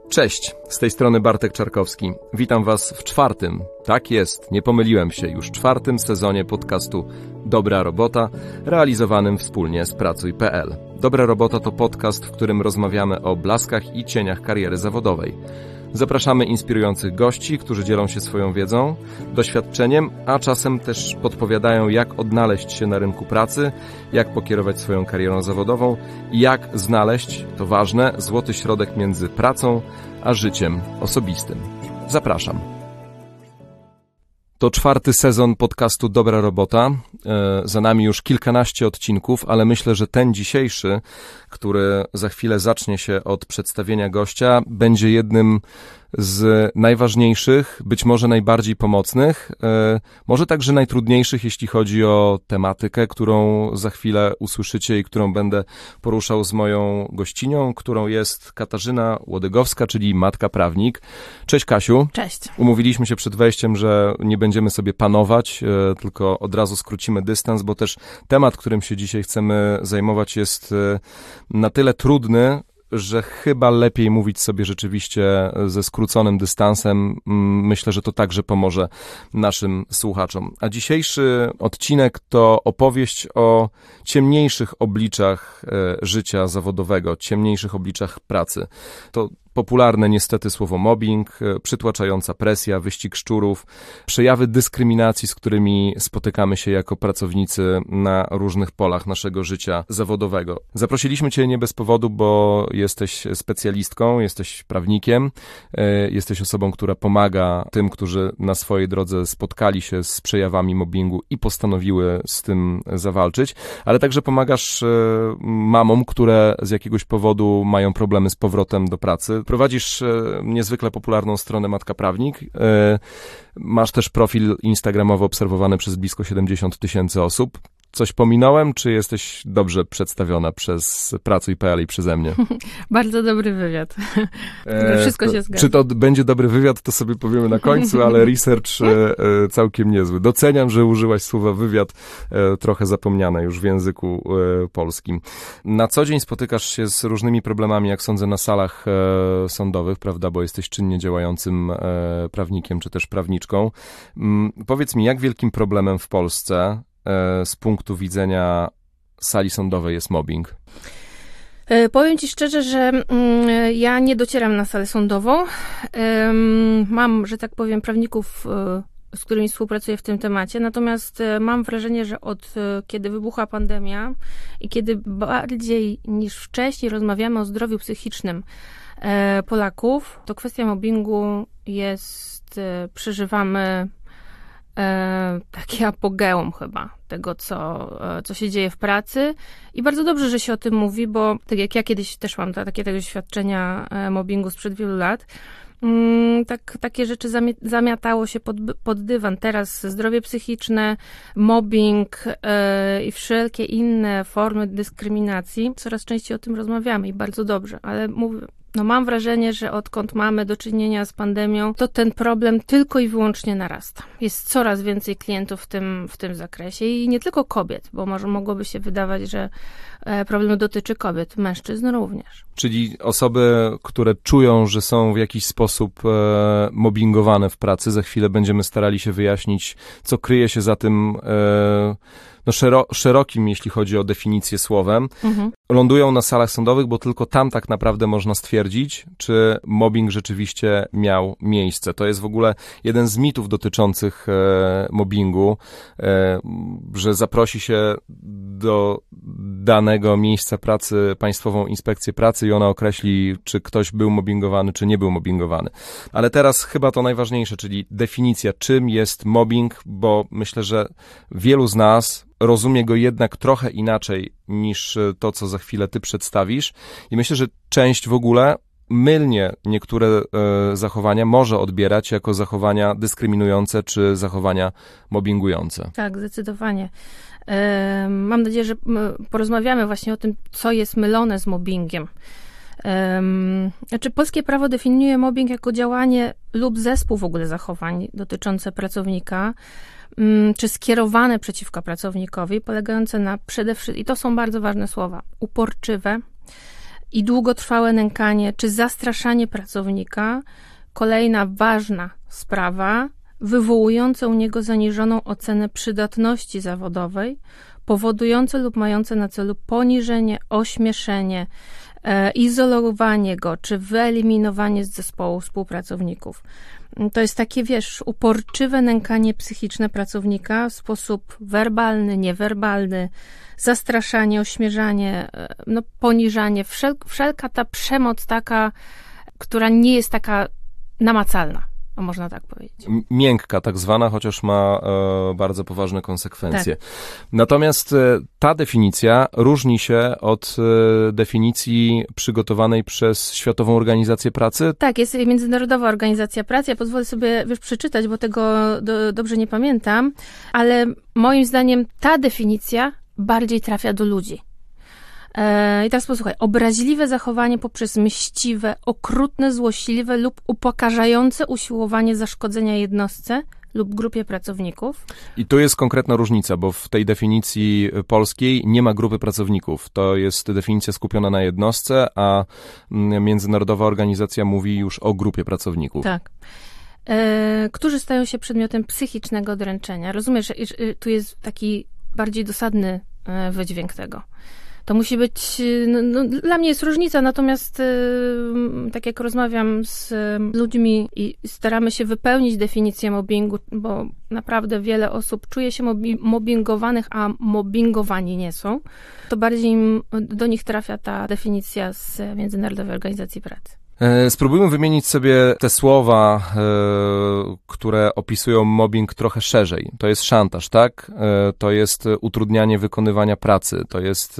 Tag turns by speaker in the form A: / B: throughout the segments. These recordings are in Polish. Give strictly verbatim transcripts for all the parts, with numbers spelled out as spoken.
A: Cześć, z tej strony Bartek Czarkowski. Witam Was w czwartym, tak jest, nie pomyliłem się, już czwartym sezonie podcastu Dobra Robota, realizowanym wspólnie z Pracuj kropka pe el. Dobra Robota to podcast, w którym rozmawiamy o blaskach i cieniach kariery zawodowej. Zapraszamy inspirujących gości, którzy dzielą się swoją wiedzą, doświadczeniem, a czasem też podpowiadają, jak odnaleźć się na rynku pracy, jak pokierować swoją karierą zawodową i jak znaleźć, to ważne, złoty środek między pracą a życiem osobistym. Zapraszam. To czwarty sezon podcastu Dobra Robota. Za nami już kilkanaście odcinków, ale myślę, że ten dzisiejszy, który za chwilę zacznie się od przedstawienia gościa, będzie jednym z najważniejszych, być może najbardziej pomocnych, może także najtrudniejszych, jeśli chodzi o tematykę, którą za chwilę usłyszycie i którą będę poruszał z moją gościnią, którą jest Katarzyna Łodygowska, czyli matka prawnik. Cześć Kasiu.
B: Cześć.
A: Umówiliśmy się przed wejściem, że nie będziemy sobie panować, tylko od razu skrócimy dystans, bo też temat, którym się dzisiaj chcemy zajmować, jest na tyle trudny, że chyba lepiej mówić sobie rzeczywiście ze skróconym dystansem. Myślę, że to także pomoże naszym słuchaczom. A dzisiejszy odcinek to opowieść o ciemniejszych obliczach życia zawodowego, ciemniejszych obliczach pracy. To popularne niestety słowo mobbing, przytłaczająca presja, wyścig szczurów, przejawy dyskryminacji, z którymi spotykamy się jako pracownicy na różnych polach naszego życia zawodowego. Zaprosiliśmy Cię nie bez powodu, bo jesteś specjalistką, jesteś prawnikiem, jesteś osobą, która pomaga tym, którzy na swojej drodze spotkali się z przejawami mobbingu i postanowiły z tym zawalczyć, ale także pomagasz mamom, które z jakiegoś powodu mają problemy z powrotem do pracy. Prowadzisz niezwykle popularną stronę Matka Prawnik. Masz też profil instagramowy obserwowany przez blisko siedemdziesiąt tysięcy osób. Coś pominąłem, czy jesteś dobrze przedstawiona przez Pracuj kropka pe el i przeze mnie?
B: Bardzo dobry wywiad. E, Wszystko
A: to,
B: się zgadza.
A: Czy to będzie dobry wywiad, to sobie powiemy na końcu, ale research e, całkiem niezły. Doceniam, że użyłaś słowa wywiad, e, trochę zapomniane już w języku e, polskim. Na co dzień spotykasz się z różnymi problemami, jak sądzę, na salach e, sądowych, prawda, bo jesteś czynnie działającym e, prawnikiem, czy też prawniczką. Mm, powiedz mi, jak wielkim problemem w Polsce z punktu widzenia sali sądowej jest mobbing?
B: Powiem Ci szczerze, że ja nie docieram na salę sądową. Mam, że tak powiem, prawników, z którymi współpracuję w tym temacie, natomiast mam wrażenie, że od kiedy wybuchła pandemia i kiedy bardziej niż wcześniej rozmawiamy o zdrowiu psychicznym Polaków, to kwestia mobbingu jest, przeżywamy taki apogeum chyba tego, co, co się dzieje w pracy i bardzo dobrze, że się o tym mówi, bo tak jak ja kiedyś też mam takie doświadczenia mobbingu sprzed wielu lat, tak, takie rzeczy zamiatało się pod, pod dywan. Teraz zdrowie psychiczne, mobbing yy, i wszelkie inne formy dyskryminacji, coraz częściej o tym rozmawiamy i bardzo dobrze, ale mówię, no mam wrażenie, że odkąd mamy do czynienia z pandemią, to ten problem tylko i wyłącznie narasta. Jest coraz więcej klientów w tym, w tym zakresie i nie tylko kobiet, bo może mogłoby się wydawać, że problem dotyczy kobiet, mężczyzn również.
A: Czyli osoby, które czują, że są w jakiś sposób e, mobbingowane w pracy, za chwilę będziemy starali się wyjaśnić, co kryje się za tym e, no szero, szerokim, jeśli chodzi o definicję słowem, mhm. lądują na salach sądowych, bo tylko tam tak naprawdę można stwierdzić, czy mobbing rzeczywiście miał miejsce. To jest w ogóle jeden z mitów dotyczących e, mobbingu, e, że zaprosi się do danego miejsca pracy Państwową Inspekcję Pracy i ona określi, czy ktoś był mobbingowany, czy nie był mobbingowany. Ale teraz chyba to najważniejsze, czyli definicja, czym jest mobbing, bo myślę, że wielu z nas rozumie go jednak trochę inaczej niż to, co za chwilę ty przedstawisz i myślę, że część w ogóle mylnie niektóre e, zachowania może odbierać jako zachowania dyskryminujące czy zachowania mobbingujące.
B: Tak, zdecydowanie. E, mam nadzieję, że porozmawiamy właśnie o tym, co jest mylone z mobbingiem. E, znaczy, polskie prawo definiuje mobbing jako działanie lub zespół w ogóle zachowań dotyczące pracownika, czy skierowane przeciwko pracownikowi, polegające na przede wszystkim, i to są bardzo ważne słowa, uporczywe, i długotrwałe nękanie czy zastraszanie pracownika, kolejna ważna sprawa, wywołujące u niego zaniżoną ocenę przydatności zawodowej, powodujące lub mające na celu poniżenie, ośmieszenie, e, izolowanie go czy wyeliminowanie z zespołu współpracowników. To jest takie, wiesz, uporczywe nękanie psychiczne pracownika w sposób werbalny, niewerbalny, zastraszanie, ośmierzanie, no, poniżanie, wszel, wszelka ta przemoc taka, która nie jest taka namacalna, można tak powiedzieć.
A: Miękka tak zwana, chociaż ma e, bardzo poważne konsekwencje.
B: Tak.
A: Natomiast e, ta definicja różni się od e, definicji przygotowanej przez Światową Organizację Pracy.
B: Tak, jest Międzynarodowa Organizacja Pracy. Ja pozwolę sobie, wiesz, przeczytać, bo tego do, dobrze nie pamiętam, ale moim zdaniem ta definicja bardziej trafia do ludzi. I teraz posłuchaj. Obraźliwe zachowanie poprzez mściwe, okrutne, złośliwe lub upokarzające usiłowanie zaszkodzenia jednostce lub grupie pracowników.
A: I tu jest konkretna różnica, bo w tej definicji polskiej nie ma grupy pracowników. To jest definicja skupiona na jednostce, a Międzynarodowa Organizacja mówi już o grupie pracowników.
B: Tak. E, którzy stają się przedmiotem psychicznego dręczenia. Rozumiesz, że tu jest taki bardziej dosadny wydźwięk tego. To musi być, no, no, dla mnie jest różnica, natomiast y, tak jak rozmawiam z y, ludźmi i staramy się wypełnić definicję mobbingu, bo naprawdę wiele osób czuje się mobi- mobbingowanych, a mobbingowani nie są, to bardziej im, do nich trafia ta definicja z Międzynarodowej Organizacji Pracy.
A: Spróbujmy wymienić sobie te słowa, e, które opisują mobbing trochę szerzej. To jest szantaż, tak? E, to jest utrudnianie wykonywania pracy, to jest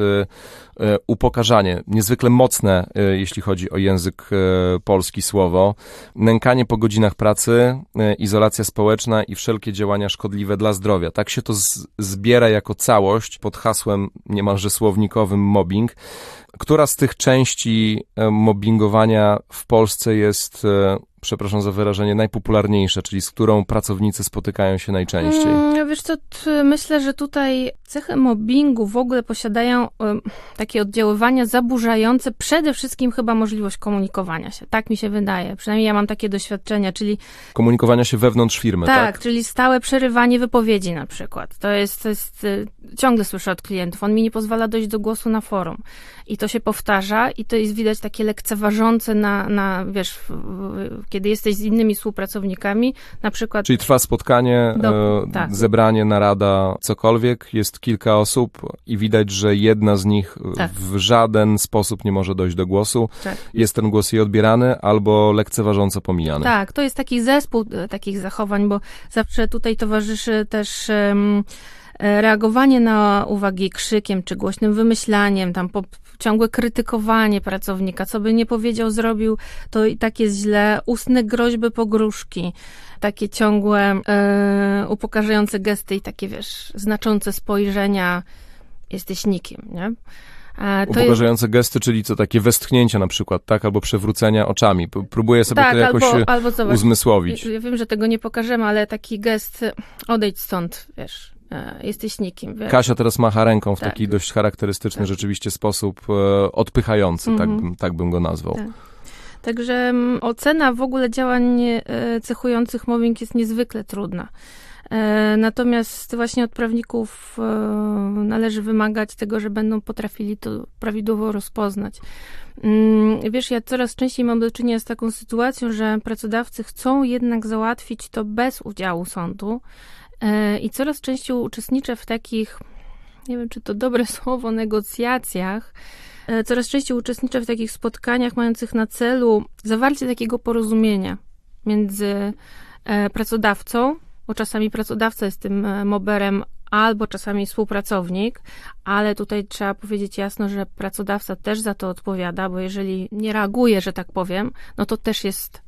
A: e, upokarzanie, niezwykle mocne, e, jeśli chodzi o język e, polski słowo, nękanie po godzinach pracy, e, izolacja społeczna i wszelkie działania szkodliwe dla zdrowia. Tak się to z, zbiera jako całość pod hasłem niemalże słownikowym mobbing. Która z tych części mobbingowania w Polsce jest, przepraszam za wyrażenie, najpopularniejsza, czyli z którą pracownicy spotykają się najczęściej?
B: Hmm, wiesz co, myślę, że tutaj cechy mobbingu w ogóle posiadają y, takie oddziaływania zaburzające przede wszystkim chyba możliwość komunikowania się. Tak mi się wydaje. Przynajmniej ja mam takie doświadczenia, czyli...
A: Komunikowania się wewnątrz firmy, tak?
B: Tak, czyli stałe przerywanie wypowiedzi na przykład. To jest, to jest y, ciągle słyszę od klientów. On mi nie pozwala dojść do głosu na forum. I to się powtarza i to jest widać takie lekceważące na, na wiesz, w, w, kiedy jesteś z innymi współpracownikami, na przykład...
A: Czyli trwa spotkanie, do, e, tak. zebranie, narada, cokolwiek, jest kilka osób i widać, że jedna z nich tak. w żaden sposób nie może dojść do głosu. Tak. Jest ten głos jej odbierany albo lekceważąco pomijany.
B: Tak, to jest taki zespół takich zachowań, bo zawsze tutaj towarzyszy też... Um, reagowanie na uwagi krzykiem czy głośnym wymyślaniem, tam po, ciągłe krytykowanie pracownika, co by nie powiedział, zrobił, to i tak jest źle, ustne groźby, pogróżki, takie ciągłe e, upokarzające gesty i takie, wiesz, znaczące spojrzenia, jesteś nikim, nie?
A: Upokarzające jest... gesty, czyli co, takie westchnięcia na przykład, tak? Albo przewrócenia oczami. Próbuję sobie
B: tak,
A: to jakoś
B: albo, albo zobacz,
A: uzmysłowić.
B: Ja wiem, że tego nie pokażemy, ale taki gest, odejdź stąd, wiesz, jesteś nikim. Wiesz.
A: Kasia teraz macha ręką w
B: tak.
A: taki dość charakterystyczny tak. rzeczywiście sposób e, odpychający, mm-hmm. tak, bym, tak bym go nazwał. Tak.
B: Także m, ocena w ogóle działań e, cechujących mobbing jest niezwykle trudna. E, natomiast właśnie od prawników e, należy wymagać tego, że będą potrafili to prawidłowo rozpoznać. Mm, wiesz, ja coraz częściej mam do czynienia z taką sytuacją, że pracodawcy chcą jednak załatwić to bez udziału sądu. I coraz częściej uczestniczę w takich, nie wiem, czy to dobre słowo, negocjacjach. Coraz częściej uczestniczę w takich spotkaniach mających na celu zawarcie takiego porozumienia między pracodawcą, bo czasami pracodawca jest tym mobberem, albo czasami współpracownik, ale tutaj trzeba powiedzieć jasno, że pracodawca też za to odpowiada, bo jeżeli nie reaguje, że tak powiem, no to też jest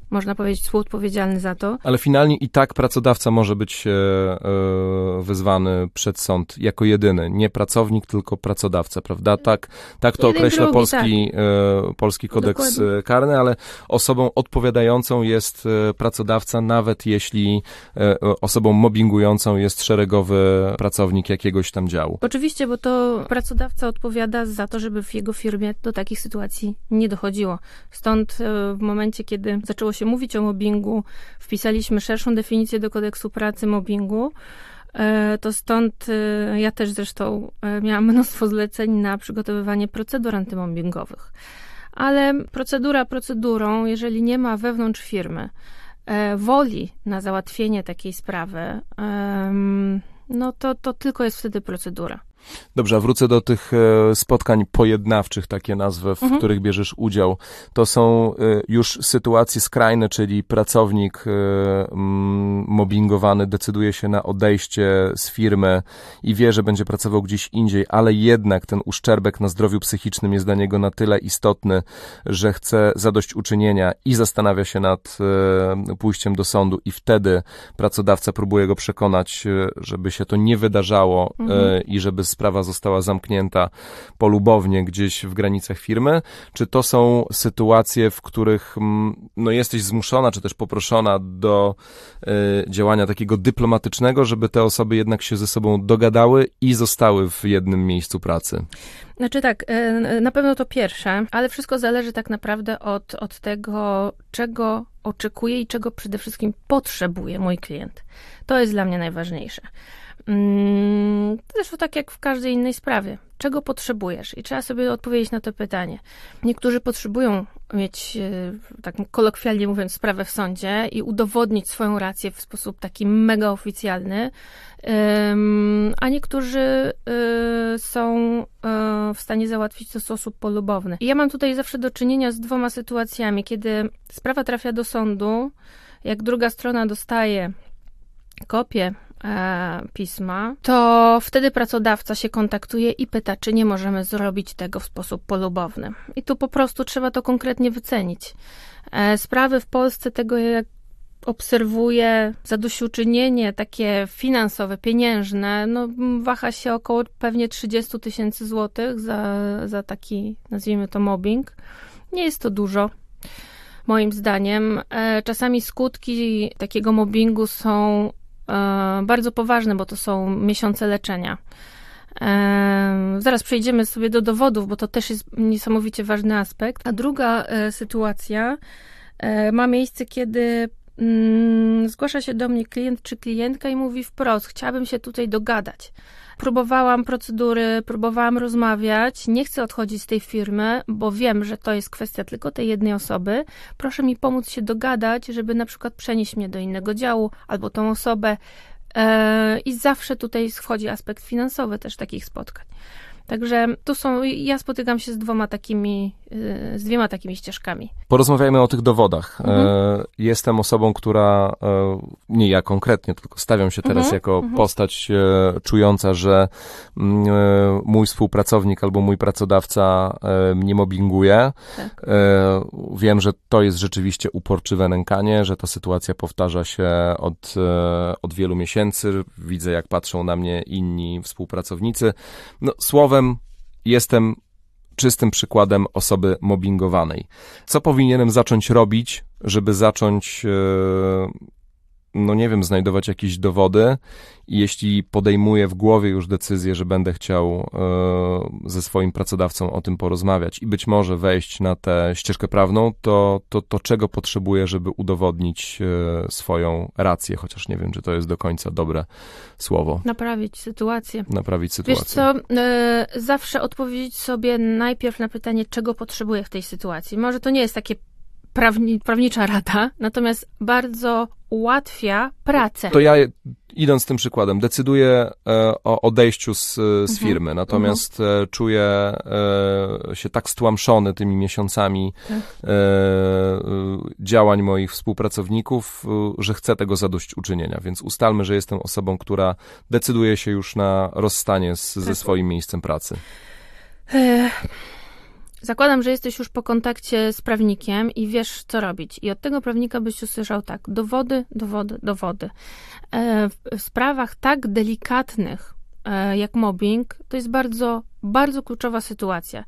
B: można powiedzieć, współodpowiedzialny za to.
A: Ale finalnie i tak pracodawca może być e, e, wezwany przed sąd jako jedyny. Nie pracownik, tylko pracodawca, prawda? Tak, tak to
B: Jeden
A: określa
B: drugi,
A: polski,
B: tak.
A: e, polski kodeks
B: Dokładnie.
A: karny, ale osobą odpowiadającą jest e, pracodawca, nawet jeśli e, osobą mobbingującą jest szeregowy pracownik jakiegoś tam działu.
B: Oczywiście, bo to pracodawca odpowiada za to, żeby w jego firmie do takich sytuacji nie dochodziło. Stąd e, w momencie, kiedy zaczęło się mówić o mobbingu, wpisaliśmy szerszą definicję do kodeksu pracy mobbingu. E, to stąd e, ja też zresztą e, miałam mnóstwo zleceń na przygotowywanie procedur antymobbingowych. Ale procedura procedurą, jeżeli nie ma wewnątrz firmy e, woli na załatwienie takiej sprawy, e, no to, to tylko jest wtedy procedura.
A: Dobrze, a wrócę do tych e, spotkań pojednawczych, takie nazwy, w
B: Mhm.
A: których bierzesz udział. To są e, już sytuacje skrajne, czyli pracownik e, m, mobbingowany decyduje się na odejście z firmy i wie, że będzie pracował gdzieś indziej, ale jednak ten uszczerbek na zdrowiu psychicznym jest dla niego na tyle istotny, że chce zadośćuczynienia i zastanawia się nad e, pójściem do sądu i wtedy pracodawca próbuje go przekonać, e, żeby się to nie wydarzało
B: Mhm.
A: e, i żeby sprawa została zamknięta polubownie gdzieś w granicach firmy, czy to są sytuacje, w których no, jesteś zmuszona, czy też poproszona do y, działania takiego dyplomatycznego, żeby te osoby jednak się ze sobą dogadały i zostały w jednym miejscu pracy?
B: Znaczy tak, e, na pewno to pierwsze, ale wszystko zależy tak naprawdę od, od tego, czego oczekuje i czego przede wszystkim potrzebuje mój klient. To jest dla mnie najważniejsze. Mm, zresztą tak jak w każdej innej sprawie. Czego potrzebujesz? I trzeba sobie odpowiedzieć na to pytanie. Niektórzy potrzebują mieć, tak kolokwialnie mówiąc, sprawę w sądzie i udowodnić swoją rację w sposób taki mega oficjalny, a niektórzy są w stanie załatwić to w sposób polubowny. I ja mam tutaj zawsze do czynienia z dwoma sytuacjami. Kiedy sprawa trafia do sądu, jak druga strona dostaje kopię e, pisma, to wtedy pracodawca się kontaktuje i pyta, czy nie możemy zrobić tego w sposób polubowny. I tu po prostu trzeba to konkretnie wycenić. E, sprawy w Polsce tego, jak obserwuję, zadośćuczynienie takie finansowe, pieniężne, no waha się około pewnie trzydzieści tysięcy złotych za, za taki, nazwijmy to, mobbing. Nie jest to dużo. Moim zdaniem czasami skutki takiego mobbingu są bardzo poważne, bo to są miesiące leczenia. Zaraz przejdziemy sobie do dowodów, bo to też jest niesamowicie ważny aspekt. A druga sytuacja ma miejsce, kiedy zgłasza się do mnie klient czy klientka i mówi wprost, chciałabym się tutaj dogadać. Próbowałam procedury, próbowałam rozmawiać, nie chcę odchodzić z tej firmy, bo wiem, że to jest kwestia tylko tej jednej osoby. Proszę mi pomóc się dogadać, żeby na przykład przenieść mnie do innego działu albo tą osobę. I zawsze tutaj wchodzi aspekt finansowy też takich spotkań. Także tu są, ja spotykam się z dwoma takimi, z dwiema takimi ścieżkami.
A: Porozmawiajmy o tych dowodach.
B: Mhm.
A: Jestem osobą, która, nie ja konkretnie, tylko stawiam się teraz
B: Mhm.
A: jako
B: Mhm.
A: postać czująca, że mój współpracownik albo mój pracodawca mnie mobbinguje.
B: Tak.
A: Wiem, że to jest rzeczywiście uporczywe nękanie, że ta sytuacja powtarza się od, od wielu miesięcy. Widzę, jak patrzą na mnie inni współpracownicy. No, słowem, jestem czystym przykładem osoby mobbingowanej. Co powinienem zacząć robić, żeby zacząć, no nie wiem, znajdować jakieś dowody i jeśli podejmuję w głowie już decyzję, że będę chciał ze swoim pracodawcą o tym porozmawiać i być może wejść na tę ścieżkę prawną, to, to, to czego potrzebuję, żeby udowodnić swoją rację, chociaż nie wiem, czy to jest do końca dobre słowo.
B: Naprawić sytuację.
A: Naprawić sytuację.
B: Wiesz co, e, zawsze odpowiedzieć sobie najpierw na pytanie, czego potrzebuję w tej sytuacji. Może to nie jest takie prawni, prawnicza rada, natomiast bardzo ułatwia pracę.
A: To ja, idąc tym przykładem, decyduję e, o odejściu z, z
B: Mhm.
A: firmy, natomiast e, czuję e, się tak stłamszony tymi miesiącami
B: Tak.
A: e, działań moich współpracowników, e, że chcę tego zadośćuczynienia, więc ustalmy, że jestem osobą, która decyduje się już na rozstanie z, ze
B: Tak.
A: swoim miejscem pracy.
B: E, zakładam, że jesteś już po kontakcie z prawnikiem i wiesz, co robić. I od tego prawnika byś usłyszał tak, dowody, dowody, dowody. W sprawach tak delikatnych jak mobbing, to jest bardzo, bardzo kluczowa sytuacja.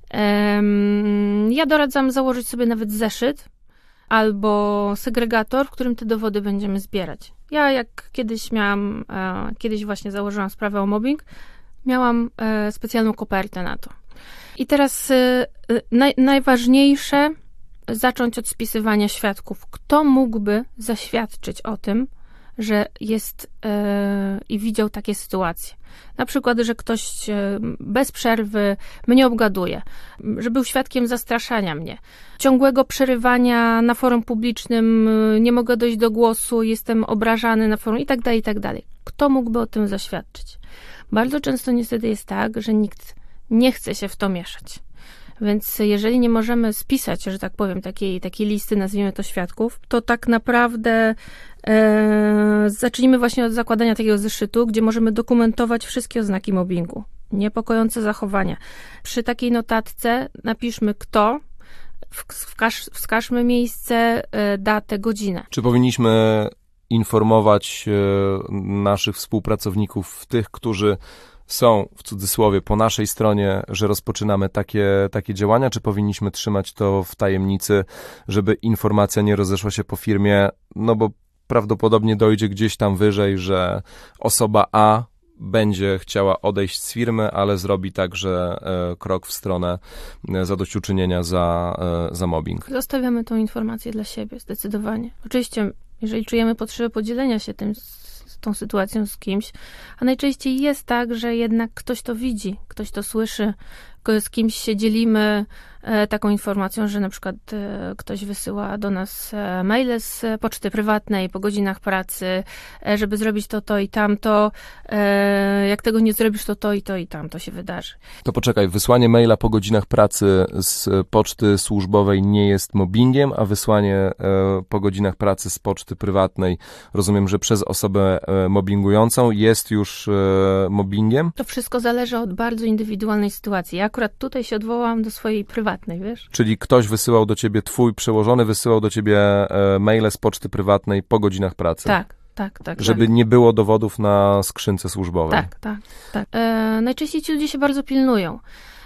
B: Ja doradzam założyć sobie nawet zeszyt albo segregator, w którym te dowody będziemy zbierać. Ja jak kiedyś miałam, kiedyś właśnie założyłam sprawę o mobbing, miałam specjalną kopertę na to. I teraz naj, najważniejsze zacząć od spisywania świadków. Kto mógłby zaświadczyć o tym, że jest yy, i widział takie sytuacje. Na przykład, że ktoś yy, bez przerwy mnie obgaduje, że był świadkiem zastraszania mnie, ciągłego przerywania na forum publicznym, yy, nie mogę dojść do głosu, jestem obrażany na forum i tak dalej, i tak dalej. Kto mógłby o tym zaświadczyć? Bardzo często niestety jest tak, że nikt nie chce się w to mieszać. Więc jeżeli nie możemy spisać, że tak powiem, takiej, takiej listy, nazwijmy to świadków, to tak naprawdę e, zacznijmy właśnie od zakładania takiego zeszytu, gdzie możemy dokumentować wszystkie oznaki mobbingu, niepokojące zachowania. Przy takiej notatce napiszmy kto, wskaż, wskażmy miejsce, e, datę, godzinę.
A: Czy powinniśmy informować e, naszych współpracowników, tych, którzy są, w cudzysłowie, po naszej stronie, że rozpoczynamy takie, takie działania, czy powinniśmy trzymać to w tajemnicy, żeby informacja nie rozeszła się po firmie, no bo prawdopodobnie dojdzie gdzieś tam wyżej, że osoba A będzie chciała odejść z firmy, ale zrobi także e, krok w stronę e, zadośćuczynienia za, e, za mobbing.
B: Zostawiamy tą informację dla siebie, zdecydowanie. Oczywiście, jeżeli czujemy potrzebę podzielenia się tym z tą sytuacją z kimś, a najczęściej jest tak, że jednak ktoś to widzi, ktoś to słyszy, z kimś się dzielimy e, taką informacją, że na przykład e, ktoś wysyła do nas e, maile z poczty prywatnej po godzinach pracy, e, żeby zrobić to, to i tamto. E, jak tego nie zrobisz, to to i to i tamto się wydarzy.
A: To poczekaj, wysłanie maila po godzinach pracy z poczty służbowej nie jest mobbingiem, a wysłanie e, po godzinach pracy z poczty prywatnej, rozumiem, że przez osobę e, mobbingującą jest już e, mobbingiem?
B: To wszystko zależy od bardzo indywidualnej sytuacji. Ja akurat tutaj się odwołałam do swojej prywatnej, wiesz?
A: Czyli ktoś wysyłał do ciebie, twój przełożony wysyłał do ciebie e, maile z poczty prywatnej po godzinach pracy.
B: Tak, tak, tak.
A: Żeby
B: tak.
A: nie było dowodów na skrzynce służbowej.
B: Tak, tak, tak. E, najczęściej ci ludzie się bardzo pilnują.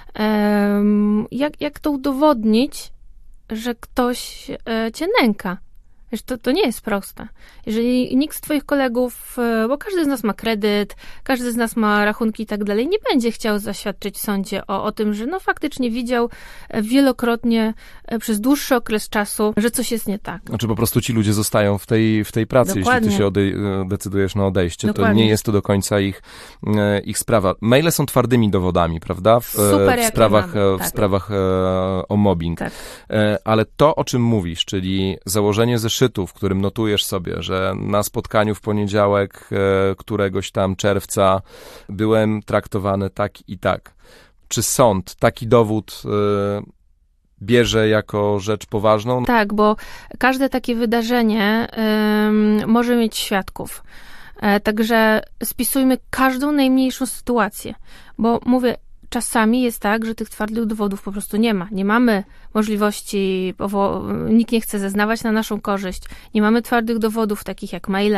B: E, jak, jak to udowodnić, że ktoś e, cię nęka? Wiesz, to, to nie jest proste. Jeżeli nikt z twoich kolegów, bo każdy z nas ma kredyt, każdy z nas ma rachunki i tak dalej, nie będzie chciał zaświadczyć w sądzie o, o tym, że no faktycznie widział wielokrotnie przez dłuższy okres czasu, że coś jest nie tak.
A: Znaczy po prostu ci ludzie zostają w tej, w tej pracy,
B: Dokładnie.
A: jeśli ty się odej- decydujesz na odejście.
B: Dokładnie.
A: To nie jest to do końca ich, ich sprawa. Maile są twardymi dowodami, prawda? W,
B: Super,
A: w sprawach,
B: mamy.
A: w
B: tak.
A: sprawach o mobbing.
B: Tak.
A: Ale to, o czym mówisz, czyli założenie zeszytu, w którym notujesz sobie, że na spotkaniu w poniedziałek e, któregoś tam czerwca byłem traktowany tak i tak. Czy sąd taki dowód e, bierze jako rzecz poważną?
B: Tak, bo każde takie wydarzenie y, może mieć świadków. E, także spisujmy każdą najmniejszą sytuację, bo mówię, czasami jest tak, że tych twardych dowodów po prostu nie ma. Nie mamy możliwości, powo- nikt nie chce zeznawać na naszą korzyść. Nie mamy twardych dowodów, takich jak maile.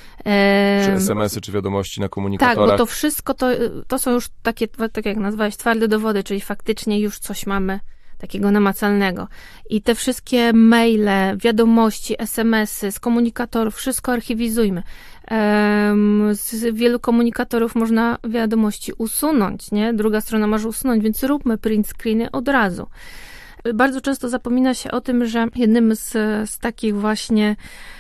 B: E-
A: czy es em esy, czy wiadomości na komunikatorach.
B: Tak, bo to wszystko to, to są już takie, tak jak nazwałeś, twarde dowody, czyli faktycznie już coś mamy takiego namacalnego. I te wszystkie maile, wiadomości, es em esy, z komunikatorów, wszystko archiwizujmy. Um, z wielu komunikatorów można wiadomości usunąć, nie? Druga strona może usunąć, więc róbmy print screeny od razu. Bardzo często zapomina się o tym, że jednym z, z takich właśnie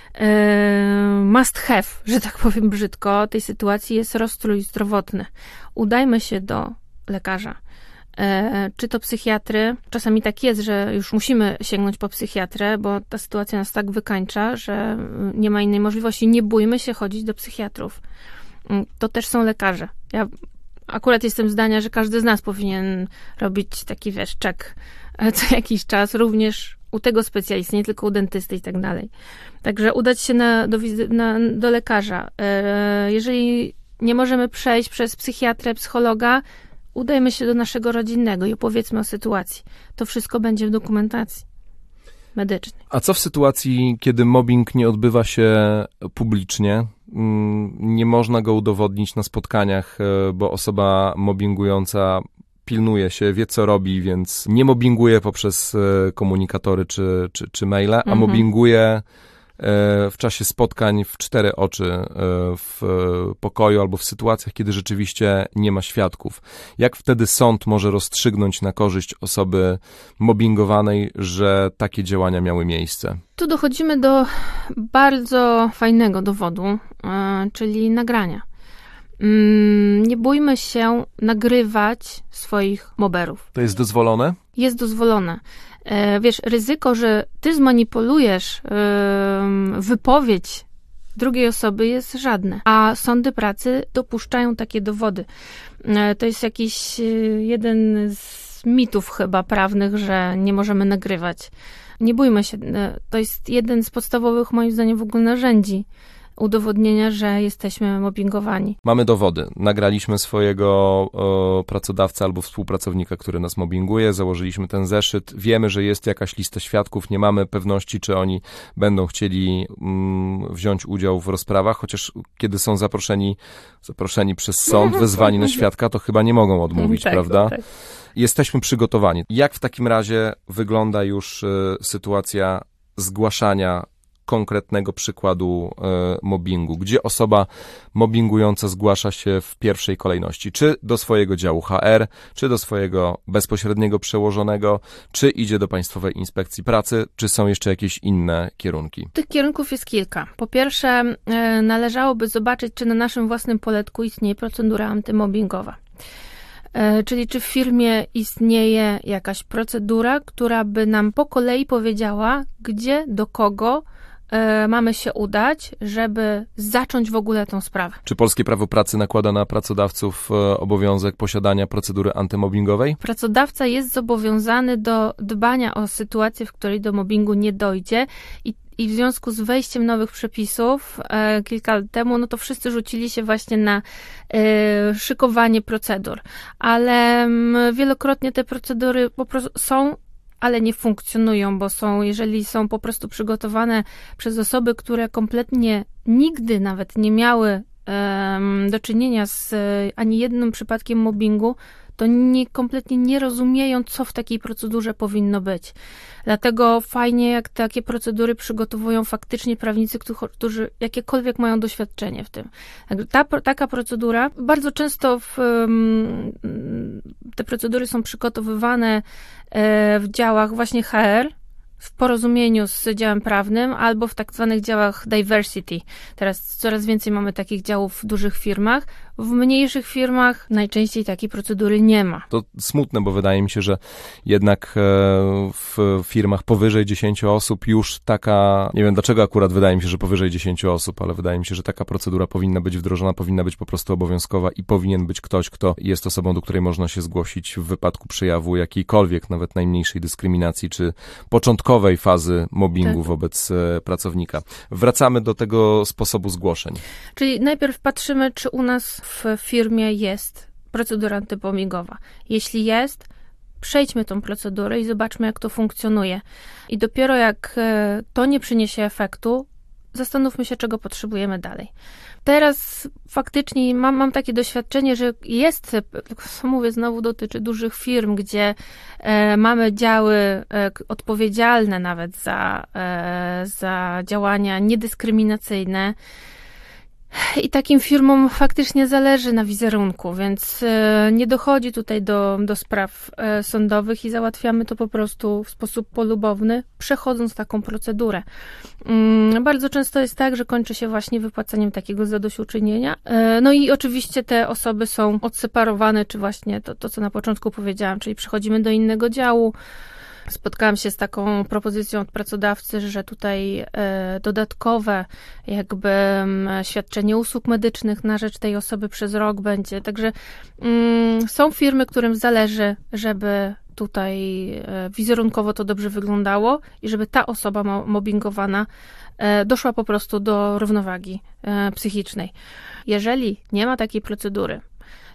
B: e, must have, że tak powiem brzydko, tej sytuacji jest rozstrój zdrowotny. Udajmy się do lekarza. Czy to psychiatry. Czasami tak jest, że już musimy sięgnąć po psychiatrę, bo ta sytuacja nas tak wykańcza, że nie ma innej możliwości. Nie bójmy się chodzić do psychiatrów. To też są lekarze. Ja akurat jestem zdania, że każdy z nas powinien robić taki, wiesz, czek co jakiś czas, również u tego specjalisty, nie tylko u dentysty i tak dalej. Także udać się na, do, na, do lekarza. Jeżeli nie możemy przejść przez psychiatrę, psychologa, udajmy się do naszego rodzinnego i opowiedzmy o sytuacji. To wszystko będzie w dokumentacji medycznej.
A: A co w sytuacji, kiedy mobbing nie odbywa się publicznie? Nie można go udowodnić na spotkaniach, bo osoba mobbingująca pilnuje się, wie co robi, więc nie mobbinguje poprzez komunikatory czy, czy, czy maile, a
B: Mhm.
A: mobbinguje w czasie spotkań w cztery oczy w pokoju albo w sytuacjach, kiedy rzeczywiście nie ma świadków. Jak wtedy sąd może rozstrzygnąć na korzyść osoby mobbingowanej, że takie działania miały miejsce?
B: Tu dochodzimy do bardzo fajnego dowodu, yy, czyli nagrania. Yy, nie bójmy się nagrywać swoich mobberów.
A: To jest dozwolone?
B: Jest dozwolone. Yy, wiesz, ryzyko, że ty zmanipulujesz yy, wypowiedź drugiej osoby jest żadne, a sądy pracy dopuszczają takie dowody. Yy, to jest jakiś yy, jeden z mitów chyba prawnych, że nie możemy nagrywać. Nie bójmy się, to jest jeden z podstawowych, moim zdaniem, w ogóle narzędzi udowodnienia, że jesteśmy mobbingowani.
A: Mamy dowody. Nagraliśmy swojego o, pracodawcę albo współpracownika, który nas mobbinguje, założyliśmy ten zeszyt, wiemy, że jest jakaś lista świadków, nie mamy pewności, czy oni będą chcieli mm, wziąć udział w rozprawach, chociaż kiedy są zaproszeni, zaproszeni przez sąd, wezwani na świadka, to chyba nie mogą odmówić,
B: tak,
A: prawda?
B: Tak.
A: Jesteśmy przygotowani. Jak w takim razie wygląda już y, sytuacja zgłaszania konkretnego przykładu y, mobbingu? Gdzie osoba mobbingująca zgłasza się w pierwszej kolejności? Czy do swojego działu H R, czy do swojego bezpośredniego przełożonego, czy idzie do Państwowej Inspekcji Pracy, czy są jeszcze jakieś inne kierunki?
B: Tych kierunków jest kilka. Po pierwsze, y, należałoby zobaczyć, czy na naszym własnym poletku istnieje procedura antymobbingowa. Czyli czy w firmie istnieje jakaś procedura, która by nam po kolei powiedziała, gdzie, do kogo e, mamy się udać, żeby zacząć w ogóle tą sprawę.
A: Czy polskie prawo pracy nakłada na pracodawców e, obowiązek posiadania procedury antymobbingowej?
B: Pracodawca jest zobowiązany do dbania o sytuację, w której do mobbingu nie dojdzie i I w związku z wejściem nowych przepisów e, kilka lat temu, no to wszyscy rzucili się właśnie na e, szykowanie procedur. Ale m, wielokrotnie te procedury po prostu są, ale nie funkcjonują, bo są, jeżeli są po prostu przygotowane przez osoby, które kompletnie nigdy nawet nie miały e, do czynienia z e, ani jednym przypadkiem mobbingu, to nie, kompletnie nie rozumieją, co w takiej procedurze powinno być. Dlatego fajnie, jak takie procedury przygotowują faktycznie prawnicy, którzy jakiekolwiek mają doświadczenie w tym. Ta, taka procedura, bardzo często w, te procedury są przygotowywane w działach właśnie H R, w porozumieniu z działem prawnym albo w tak zwanych działach diversity. Teraz coraz więcej mamy takich działów w dużych firmach. W mniejszych firmach najczęściej takiej procedury nie ma.
A: To smutne, bo wydaje mi się, że jednak w firmach powyżej dziesięciu osób już taka, nie wiem dlaczego akurat wydaje mi się, że powyżej dziesięciu osób, ale wydaje mi się, że taka procedura powinna być wdrożona, powinna być po prostu obowiązkowa i powinien być ktoś, kto jest osobą, do której można się zgłosić w wypadku przejawu jakiejkolwiek, nawet najmniejszej dyskryminacji, czy początkowej fazy mobbingu tak. wobec pracownika. Wracamy do tego sposobu zgłoszeń.
B: Czyli najpierw patrzymy, czy u nas w firmie jest procedura antymobbingowa. Jeśli jest, przejdźmy tą procedurę i zobaczmy, jak to funkcjonuje. I dopiero jak to nie przyniesie efektu, zastanówmy się, czego potrzebujemy dalej. Teraz faktycznie mam, mam takie doświadczenie, że jest, co mówię, znowu dotyczy dużych firm, gdzie e, mamy działy e, odpowiedzialne nawet za, e, za działania niedyskryminacyjne. I takim firmom faktycznie zależy na wizerunku, więc nie dochodzi tutaj do, do spraw sądowych i załatwiamy to po prostu w sposób polubowny, przechodząc taką procedurę. Bardzo często jest tak, że kończy się właśnie wypłacaniem takiego zadośćuczynienia. No i oczywiście te osoby są odseparowane, czy właśnie to, to co na początku powiedziałam, czyli przechodzimy do innego działu. Spotkałam się z taką propozycją od pracodawcy, że tutaj e, dodatkowe jakby m, świadczenie usług medycznych na rzecz tej osoby przez rok będzie. Także mm, są firmy, którym zależy, żeby tutaj e, wizerunkowo to dobrze wyglądało i żeby ta osoba mo- mobbingowana e, doszła po prostu do równowagi e, psychicznej. Jeżeli nie ma takiej procedury,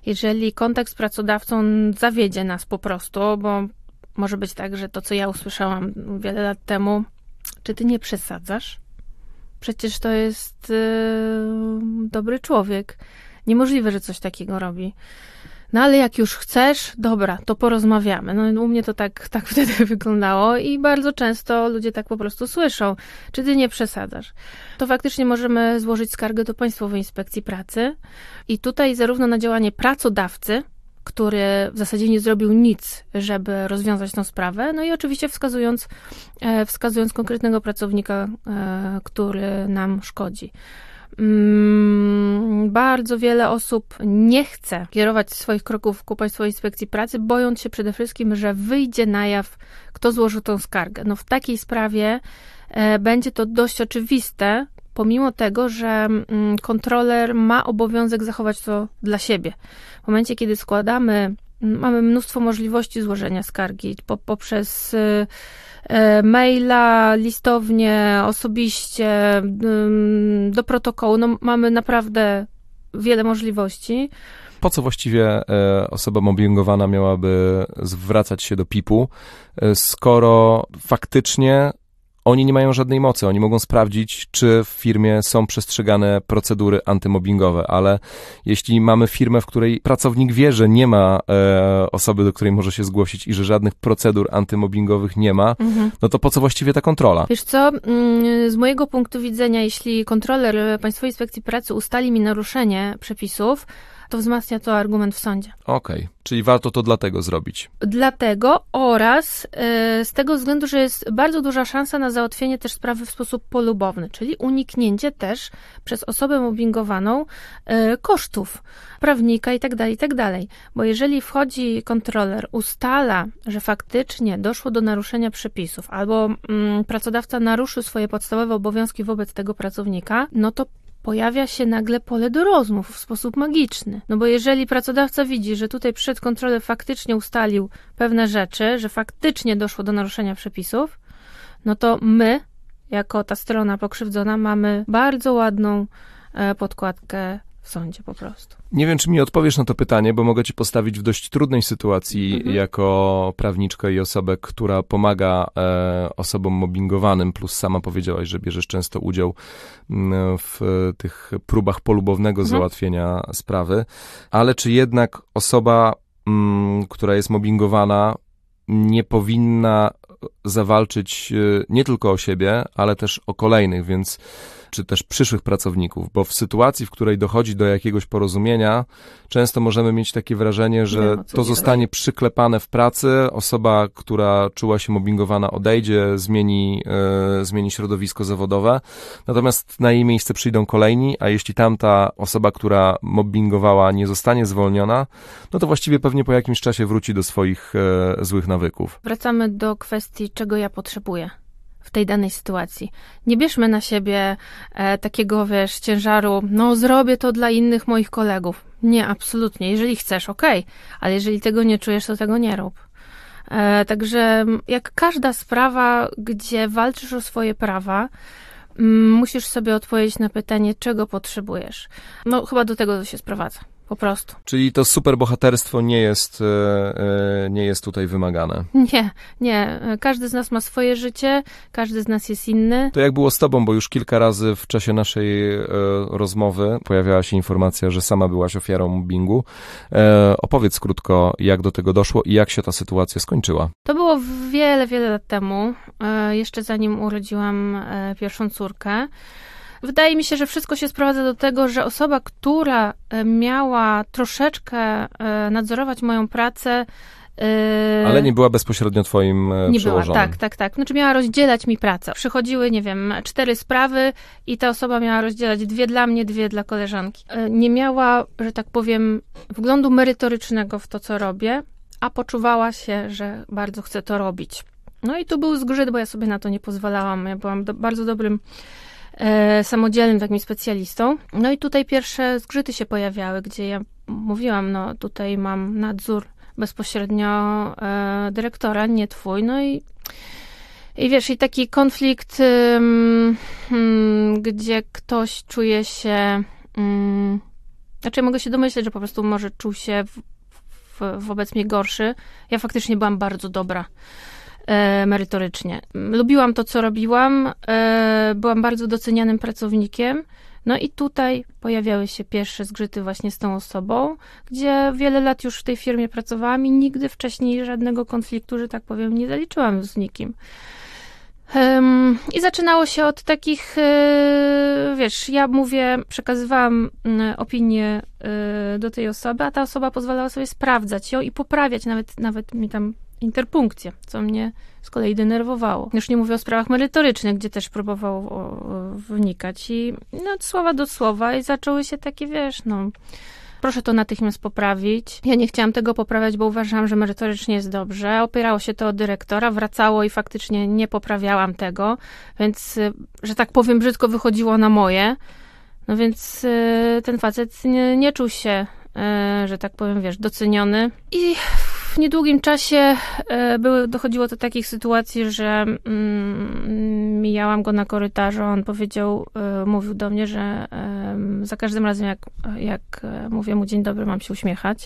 B: Jeżeli kontakt z pracodawcą zawiedzie nas po prostu, bo może być tak, że to, co ja usłyszałam wiele lat temu, czy ty nie przesadzasz? Przecież to jest yy, dobry człowiek. Niemożliwe, że coś takiego robi. No ale jak już chcesz, dobra, to porozmawiamy. No u mnie to tak, tak wtedy wyglądało i bardzo często ludzie tak po prostu słyszą. Czy ty nie przesadzasz? To faktycznie możemy złożyć skargę do Państwowej Inspekcji Pracy i tutaj zarówno na działanie pracodawcy, który w zasadzie nie zrobił nic, żeby rozwiązać tę sprawę, no i oczywiście wskazując, wskazując konkretnego pracownika, który nam szkodzi. Bardzo wiele osób nie chce kierować swoich kroków ku Państwowej Inspekcji Pracy, bojąc się przede wszystkim, że wyjdzie na jaw, kto złożył tą skargę. No w takiej sprawie będzie to dość oczywiste, pomimo tego, że kontroler ma obowiązek zachować to dla siebie. W momencie, kiedy składamy, mamy mnóstwo możliwości złożenia skargi poprzez maila, listownie, osobiście, do protokołu. No, mamy naprawdę wiele możliwości.
A: Po co właściwie e, osoba mobbingowana miałaby zwracać się do P I P-u, e, skoro faktycznie oni nie mają żadnej mocy, oni mogą sprawdzić, czy w firmie są przestrzegane procedury antymobbingowe, ale jeśli mamy firmę, w której pracownik wie, że nie ma e, osoby, do której może się zgłosić i że żadnych procedur antymobbingowych nie ma, mhm. no to po co właściwie ta kontrola?
B: Wiesz co, z mojego punktu widzenia, jeśli kontroler Państwowej Inspekcji Pracy ustali mi naruszenie przepisów, to wzmacnia to argument w sądzie.
A: Okej, okay. Czyli warto to dlatego zrobić.
B: Dlatego oraz y, z tego względu, że jest bardzo duża szansa na załatwienie też sprawy w sposób polubowny, czyli uniknięcie też przez osobę mobbingowaną y, kosztów prawnika i tak dalej, i tak dalej. Bo jeżeli wchodzi kontroler, ustala, że faktycznie doszło do naruszenia przepisów albo y, pracodawca naruszył swoje podstawowe obowiązki wobec tego pracownika, no to pojawia się nagle pole do rozmów w sposób magiczny. No bo jeżeli pracodawca widzi, że tutaj przyszedł kontroler, faktycznie ustalił pewne rzeczy, że faktycznie doszło do naruszenia przepisów, no to my, jako ta strona pokrzywdzona, mamy bardzo ładną podkładkę w sądzie po prostu.
A: Nie wiem, czy mi odpowiesz na to pytanie, bo mogę ci postawić w dość trudnej sytuacji mhm. jako prawniczkę i osobę, która pomaga e, osobom mobbingowanym, plus sama powiedziałaś, że bierzesz często udział w tych próbach polubownego mhm. załatwienia sprawy, ale czy jednak osoba, m, która jest mobbingowana, nie powinna zawalczyć nie tylko o siebie, ale też o kolejnych, więc czy też przyszłych pracowników, bo w sytuacji, w której dochodzi do jakiegoś porozumienia, często możemy mieć takie wrażenie, że wiem, to zostanie przyklepane w pracy, osoba, która czuła się mobbingowana, odejdzie, zmieni, e, zmieni środowisko zawodowe, natomiast na jej miejsce przyjdą kolejni, a jeśli tamta osoba, która mobbingowała, nie zostanie zwolniona, no to właściwie pewnie po jakimś czasie wróci do swoich e, złych nawyków.
B: Wracamy do kwestii, czego ja potrzebuję w tej danej sytuacji. Nie bierzmy na siebie e, takiego, wiesz, ciężaru, no zrobię to dla innych moich kolegów. Nie, absolutnie. Jeżeli chcesz, okej, okay. Ale jeżeli tego nie czujesz, to tego nie rób. E, także jak każda sprawa, gdzie walczysz o swoje prawa, m, musisz sobie odpowiedzieć na pytanie, czego potrzebujesz. No chyba do tego to się sprowadza. Po prostu.
A: Czyli to superbohaterstwo nie jest, e, nie jest tutaj wymagane.
B: Nie, nie. Każdy z nas ma swoje życie, każdy z nas jest inny.
A: To jak było z tobą, bo już kilka razy w czasie naszej e, rozmowy pojawiała się informacja, że sama byłaś ofiarą mobbingu. E, opowiedz krótko, jak do tego doszło i jak się ta sytuacja skończyła.
B: To było wiele, wiele lat temu, e, jeszcze zanim urodziłam e, pierwszą córkę. Wydaje mi się, że wszystko się sprowadza do tego, że osoba, która miała troszeczkę nadzorować moją pracę...
A: Ale nie była bezpośrednio twoim
B: nie
A: przełożonym.
B: Była, tak, tak, tak. Znaczy miała rozdzielać mi pracę. Przychodziły, nie wiem, cztery sprawy i ta osoba miała rozdzielać dwie dla mnie, dwie dla koleżanki. Nie miała, że tak powiem, wglądu merytorycznego w to, co robię, a poczuwała się, że bardzo chce to robić. No i tu był zgrzyt, bo ja sobie na to nie pozwalałam. Ja byłam do, bardzo dobrym E, samodzielnym takim specjalistą. No i tutaj pierwsze zgrzyty się pojawiały, gdzie ja mówiłam, no tutaj mam nadzór bezpośrednio e, dyrektora, nie twój. No i, i wiesz, i taki konflikt, ym, ym, gdzie ktoś czuje się ym, Znaczy mogę się domyśleć, że po prostu może czuł się w, w, wobec mnie gorszy. Ja faktycznie byłam bardzo dobra e, merytorycznie. Lubiłam to, co robiłam. E, byłam bardzo docenianym pracownikiem. No i tutaj pojawiały się pierwsze zgrzyty właśnie z tą osobą, gdzie wiele lat już w tej firmie pracowałam i nigdy wcześniej żadnego konfliktu, że tak powiem, nie zaliczyłam z nikim. Um, I zaczynało się od takich, yy, wiesz, ja mówię, przekazywałam yy, opinię yy, do tej osoby, a ta osoba pozwalała sobie sprawdzać ją i poprawiać nawet, nawet mi tam interpunkcję, co mnie z kolei denerwowało. Już nie mówię o sprawach merytorycznych, gdzie też próbował o, o, wnikać i no, od słowa do słowa i zaczęły się takie, wiesz, no... Proszę to natychmiast poprawić. Ja nie chciałam tego poprawiać, bo uważałam, że merytorycznie jest dobrze. Opierało się to o dyrektora, wracało i faktycznie nie poprawiałam tego, więc, że tak powiem, brzydko wychodziło na moje. No więc ten facet nie, nie czuł się, że tak powiem, wiesz, doceniony. I w niedługim czasie były, dochodziło do takich sytuacji, że mm, mijałam go na korytarzu, on powiedział, mówił do mnie, że za każdym razem, jak, jak mówię mu dzień dobry, mam się uśmiechać,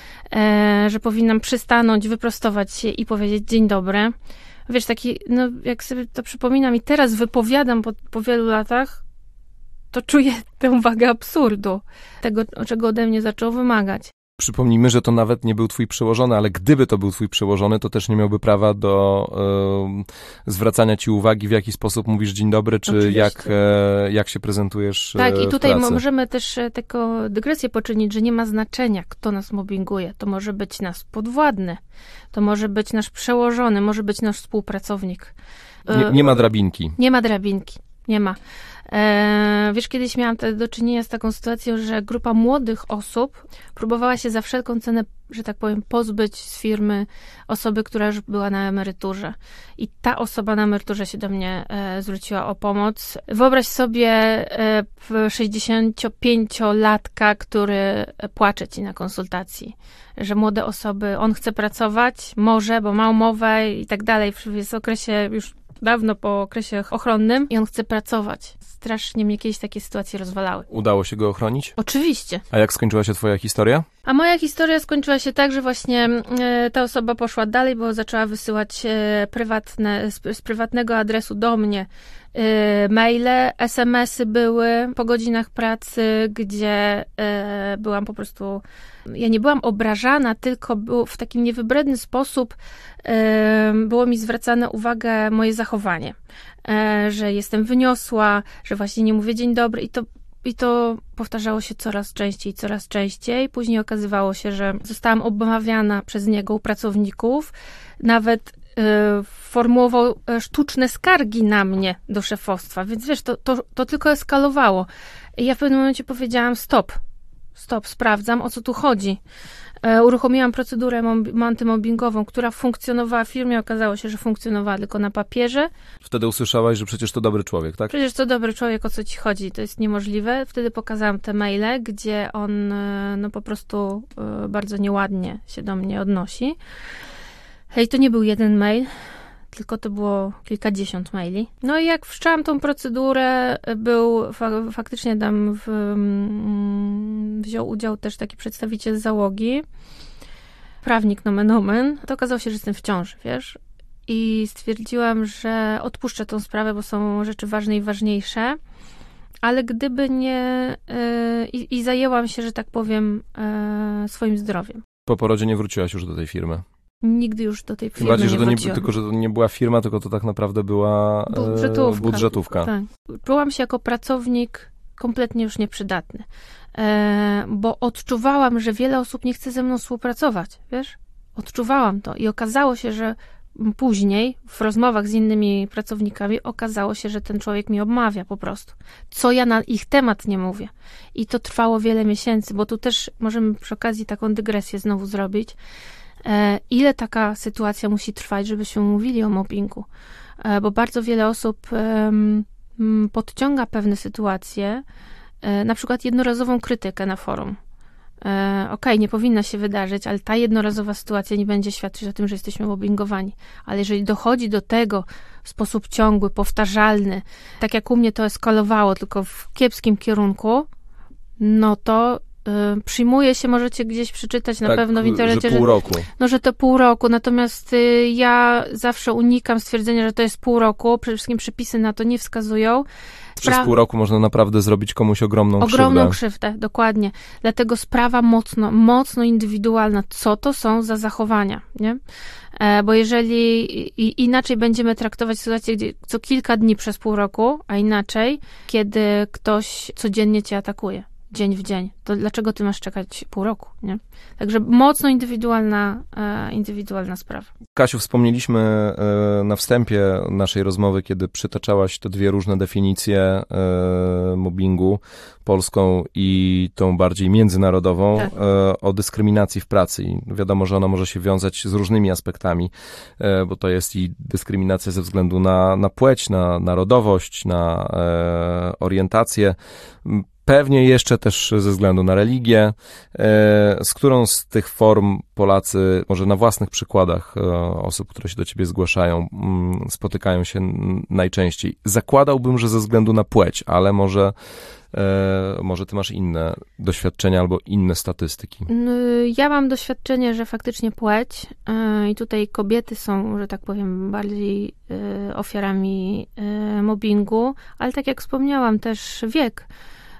B: że powinnam przystanąć, wyprostować się i powiedzieć dzień dobry. Wiesz, taki, no jak sobie to przypominam i teraz wypowiadam po, po wielu latach, to czuję tę wagę absurdu, tego, czego ode mnie zaczął wymagać.
A: Przypomnijmy, że to nawet nie był twój przełożony, ale gdyby to był twój przełożony, to też nie miałby prawa do e, zwracania ci uwagi, w jaki sposób mówisz dzień dobry, czy jak, e, jak się prezentujesz
B: Tak,
A: e,
B: i tutaj
A: w pracy.
B: Możemy też taką dygresję poczynić, że nie ma znaczenia, kto nas mobbinguje. To może być nasz podwładny, to może być nasz przełożony, może być nasz współpracownik.
A: Nie, nie ma drabinki.
B: Nie ma drabinki, nie ma. E, wiesz, kiedyś miałam te, do czynienia z taką sytuacją, że grupa młodych osób próbowała się za wszelką cenę, że tak powiem, pozbyć z firmy osoby, która już była na emeryturze. I ta osoba na emeryturze się do mnie e, zwróciła o pomoc. Wyobraź sobie e, sześćdziesięciopięciolatka, który płacze ci na konsultacji, że młode osoby, on chce pracować, może, bo ma umowę i tak dalej, jest w okresie już dawno po okresie ochronnym i on chce pracować. Strasznie mnie kiedyś takie sytuacje rozwalały.
A: Udało się go ochronić?
B: Oczywiście.
A: A jak skończyła się twoja historia?
B: A moja historia skończyła się tak, że właśnie e, ta osoba poszła dalej, bo zaczęła wysyłać e, prywatne, z, z prywatnego adresu do mnie e, maile, es em esy były po godzinach pracy, gdzie e, byłam po prostu... Ja nie byłam obrażana, tylko było w taki niewybredny sposób e, było mi zwracane uwagę moje zachowanie. E, że jestem wyniosła, że właśnie nie mówię dzień dobry i to I to powtarzało się coraz częściej, coraz częściej. Później okazywało się, że zostałam obmawiana przez niego u pracowników. Nawet y, formułował sztuczne skargi na mnie do szefostwa. Więc wiesz, to, to, to tylko eskalowało. I ja w pewnym momencie powiedziałam stop, stop, sprawdzam, o co tu chodzi. E, uruchomiłam procedurę antymobbingową, która funkcjonowała w firmie. Okazało się, że funkcjonowała tylko na papierze.
A: Wtedy usłyszałaś, że przecież to dobry człowiek, tak?
B: Przecież to dobry człowiek, o co ci chodzi? To jest niemożliwe. Wtedy pokazałam te maile, gdzie on no po prostu bardzo nieładnie się do mnie odnosi. I to nie był jeden mail, tylko to było kilkadziesiąt maili. No i jak wszczęłam tą procedurę, był fa- faktycznie tam w, mm, wziął udział też taki przedstawiciel załogi, prawnik nomen omen. To okazało się, że jestem w ciąży, wiesz? I stwierdziłam, że odpuszczę tą sprawę, bo są rzeczy ważne i ważniejsze. Ale gdyby nie... Yy, i, i zajęłam się, że tak powiem, yy, swoim zdrowiem.
A: Po porodzie nie wróciłaś już do tej firmy?
B: Nigdy już do tej firmy
A: bardziej,
B: nie
A: że to nie,
B: wróciłam.
A: tylko, że to nie była firma, tylko to tak naprawdę była e,
B: budżetówka.
A: budżetówka.
B: Tak. Czułam się jako pracownik kompletnie już nieprzydatny. E, bo odczuwałam, że wiele osób nie chce ze mną współpracować, wiesz? Odczuwałam to i okazało się, że później w rozmowach z innymi pracownikami okazało się, że ten człowiek mi obmawia po prostu. Co ja na ich temat nie mówię. I to trwało wiele miesięcy, bo tu też możemy przy okazji taką dygresję znowu zrobić. E, ile taka sytuacja musi trwać, żebyśmy mówili o mobbingu? E, bo bardzo wiele osób e, podciąga pewne sytuacje, e, na przykład jednorazową krytykę na forum. E, Okej, okay, nie powinna się wydarzyć, ale ta jednorazowa sytuacja nie będzie świadczyć o tym, że jesteśmy mobbingowani. Ale jeżeli dochodzi do tego w sposób ciągły, powtarzalny, tak jak u mnie to eskalowało, tylko w kiepskim kierunku, no to y, przyjmuje się, możecie gdzieś przeczytać na
A: tak,
B: pewno w internecie,
A: że pół roku.
B: Że, no, że to pół roku, natomiast y, ja zawsze unikam stwierdzenia, że to jest pół roku, przede wszystkim przepisy na to nie wskazują.
A: Przez
B: Spra-
A: pół roku można naprawdę zrobić komuś ogromną,
B: ogromną
A: krzywdę.
B: krzywdę, dokładnie. Dlatego sprawa mocno, mocno indywidualna, co to są za zachowania, nie? E, bo jeżeli i, inaczej będziemy traktować sytuację, gdzie co kilka dni przez pół roku, a inaczej, kiedy ktoś codziennie cię atakuje, dzień w dzień, to dlaczego ty masz czekać pół roku, nie? Także mocno indywidualna, e, indywidualna sprawa.
A: Kasiu, wspomnieliśmy e, na wstępie naszej rozmowy, kiedy przytaczałaś te dwie różne definicje e, mobbingu, polską i tą bardziej międzynarodową,
B: Tak.
A: e, o dyskryminacji w pracy. I wiadomo, że ona może się wiązać z różnymi aspektami, e, bo to jest i dyskryminacja ze względu na, na płeć, na narodowość, na e, orientację, pewnie jeszcze też ze względu na religię, z którą z tych form Polacy, może na własnych przykładach osób, które się do ciebie zgłaszają, spotykają się najczęściej. Zakładałbym, że ze względu na płeć, ale może, może ty masz inne doświadczenia albo inne statystyki.
B: Ja mam doświadczenie, że faktycznie płeć i tutaj kobiety są, że tak powiem, bardziej ofiarami mobbingu, ale tak jak wspomniałam, też wiek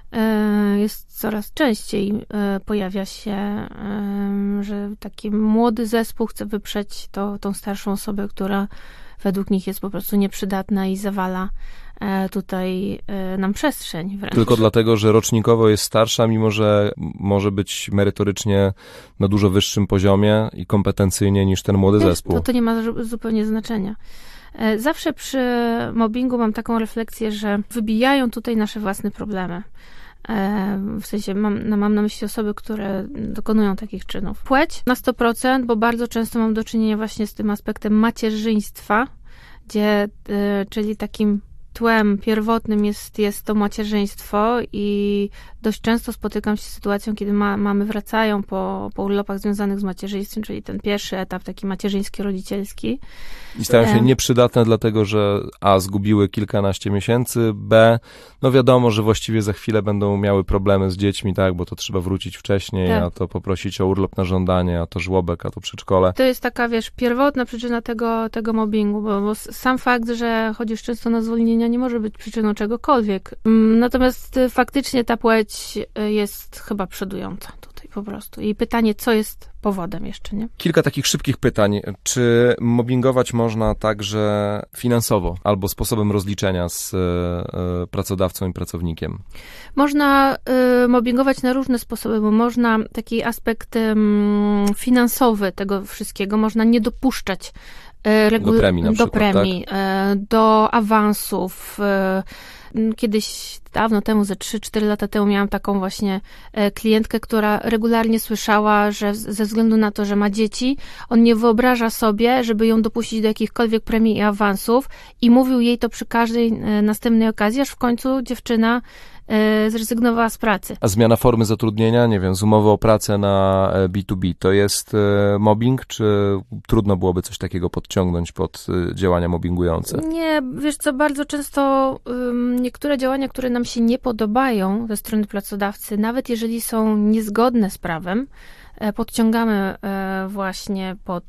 B: jest coraz częściej pojawia się, że taki młody zespół chce wyprzeć to, tą starszą osobę, która według nich jest po prostu nieprzydatna i zawala tutaj nam przestrzeń wręcz.
A: Tylko dlatego, że rocznikowo jest starsza, mimo że może być merytorycznie na dużo wyższym poziomie i kompetencyjnie niż ten młody zespół.
B: To, to nie ma zupełnie znaczenia. Zawsze przy mobbingu mam taką refleksję, że wybijają tutaj nasze własne problemy. W sensie mam, no mam na myśli osoby, które dokonują takich czynów. Płeć na sto procent, bo bardzo często mam do czynienia właśnie z tym aspektem macierzyństwa, gdzie, czyli takim tłem pierwotnym jest, jest to macierzyństwo i dość często spotykam się z sytuacją, kiedy ma, mamy wracają po, po urlopach związanych z macierzyństwem, czyli ten pierwszy etap taki macierzyński, rodzicielski.
A: I stają się nieprzydatne dlatego, że a, zgubiły kilkanaście miesięcy, b, no wiadomo, że właściwie za chwilę będą miały problemy z dziećmi, tak, bo to trzeba wrócić wcześniej, tak. A to poprosić o urlop na żądanie, a to żłobek, a to przedszkole.
B: To jest taka, wiesz, pierwotna przyczyna tego, tego mobbingu, bo, bo sam fakt, że chodzisz często na zwolnienia, nie może być przyczyną czegokolwiek. Natomiast faktycznie ta płeć jest chyba przodująca tutaj po prostu. I pytanie, co jest powodem jeszcze, nie?
A: Kilka takich szybkich pytań. Czy mobbingować można także finansowo albo sposobem rozliczenia z y, pracodawcą i pracownikiem?
B: Można y, mobbingować na różne sposoby, bo można taki aspekt y, finansowy tego wszystkiego, można nie dopuszczać Regu-
A: do premii na przykład,
B: do, premii,
A: tak?
B: do awansów. Kiedyś, dawno temu, ze trzy cztery lata temu miałam taką właśnie klientkę, która regularnie słyszała, że ze względu na to, że ma dzieci, on nie wyobraża sobie, żeby ją dopuścić do jakichkolwiek premii i awansów i mówił jej to przy każdej następnej okazji, aż w końcu dziewczyna zrezygnowała z pracy.
A: A zmiana formy zatrudnienia, nie wiem, z umowy o pracę na B dwa B, to jest mobbing, czy trudno byłoby coś takiego podciągnąć pod działania mobbingujące?
B: Nie, wiesz co, bardzo często um, niektóre działania, które nam się nie podobają ze strony pracodawcy, nawet jeżeli są niezgodne z prawem, podciągamy właśnie pod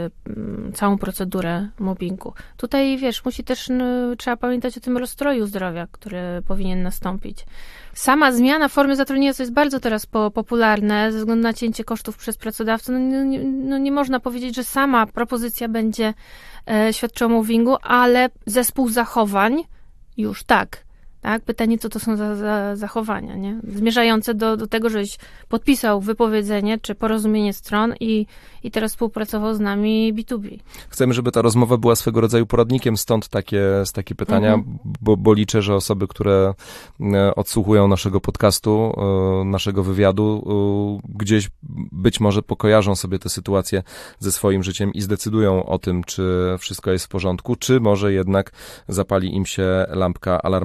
B: całą procedurę mobbingu. Tutaj, wiesz, musi też, no, trzeba pamiętać o tym rozstroju zdrowia, który powinien nastąpić. Sama zmiana formy zatrudnienia, co jest bardzo teraz po, popularne, ze względu na cięcie kosztów przez pracodawcę, no nie, no nie można powiedzieć, że sama propozycja będzie e, świadczyła o mobbingu, ale zespół zachowań już tak. Tak? Pytanie, co to są za, za zachowania, nie? Zmierzające do, do tego, żeś podpisał wypowiedzenie czy porozumienie stron i, i teraz współpracował z nami B dwa B.
A: Chcemy, żeby ta rozmowa była swego rodzaju poradnikiem, stąd takie, takie pytania, mhm. bo, bo liczę, że osoby, które odsłuchują naszego podcastu, naszego wywiadu, gdzieś być może pokojarzą sobie tę sytuację ze swoim życiem i zdecydują o tym, czy wszystko jest w porządku, czy może jednak zapali im się lampka alarmowa. Czy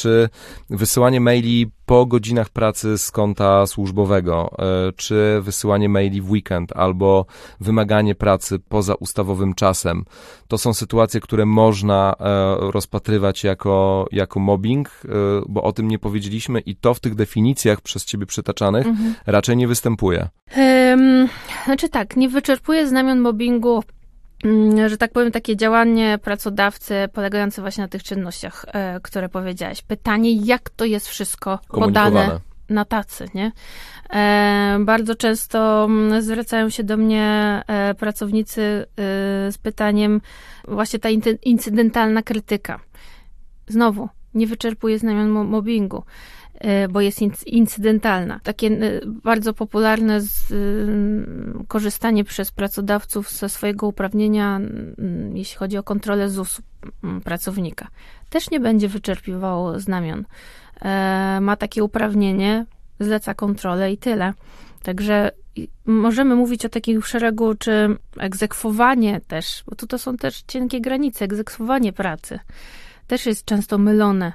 A: czy wysyłanie maili po godzinach pracy z konta służbowego, czy wysyłanie maili w weekend, albo wymaganie pracy poza ustawowym czasem. To są sytuacje, które można rozpatrywać jako, jako mobbing, bo o tym nie powiedzieliśmy i to w tych definicjach przez ciebie przytaczanych mhm. raczej nie występuje.
B: Um, znaczy tak, nie wyczerpuje znamion mobbingu, że tak powiem, takie działanie pracodawcy polegające właśnie na tych czynnościach, e, które powiedziałeś. Pytanie, jak to jest wszystko podane na tacy, nie? E, bardzo często zwracają się do mnie e, pracownicy e, z pytaniem właśnie ta incydentalna krytyka. Znowu, nie wyczerpuje znamion mobbingu, bo jest incydentalna. Takie bardzo popularne z, korzystanie przez pracodawców ze swojego uprawnienia, jeśli chodzi o kontrolę Z U S pracownika. Też nie będzie wyczerpywało znamion. Ma takie uprawnienie, zleca kontrolę i tyle. Także możemy mówić o takim szeregu, czy egzekwowanie też, bo tu to są też cienkie granice, egzekwowanie pracy też jest często mylone.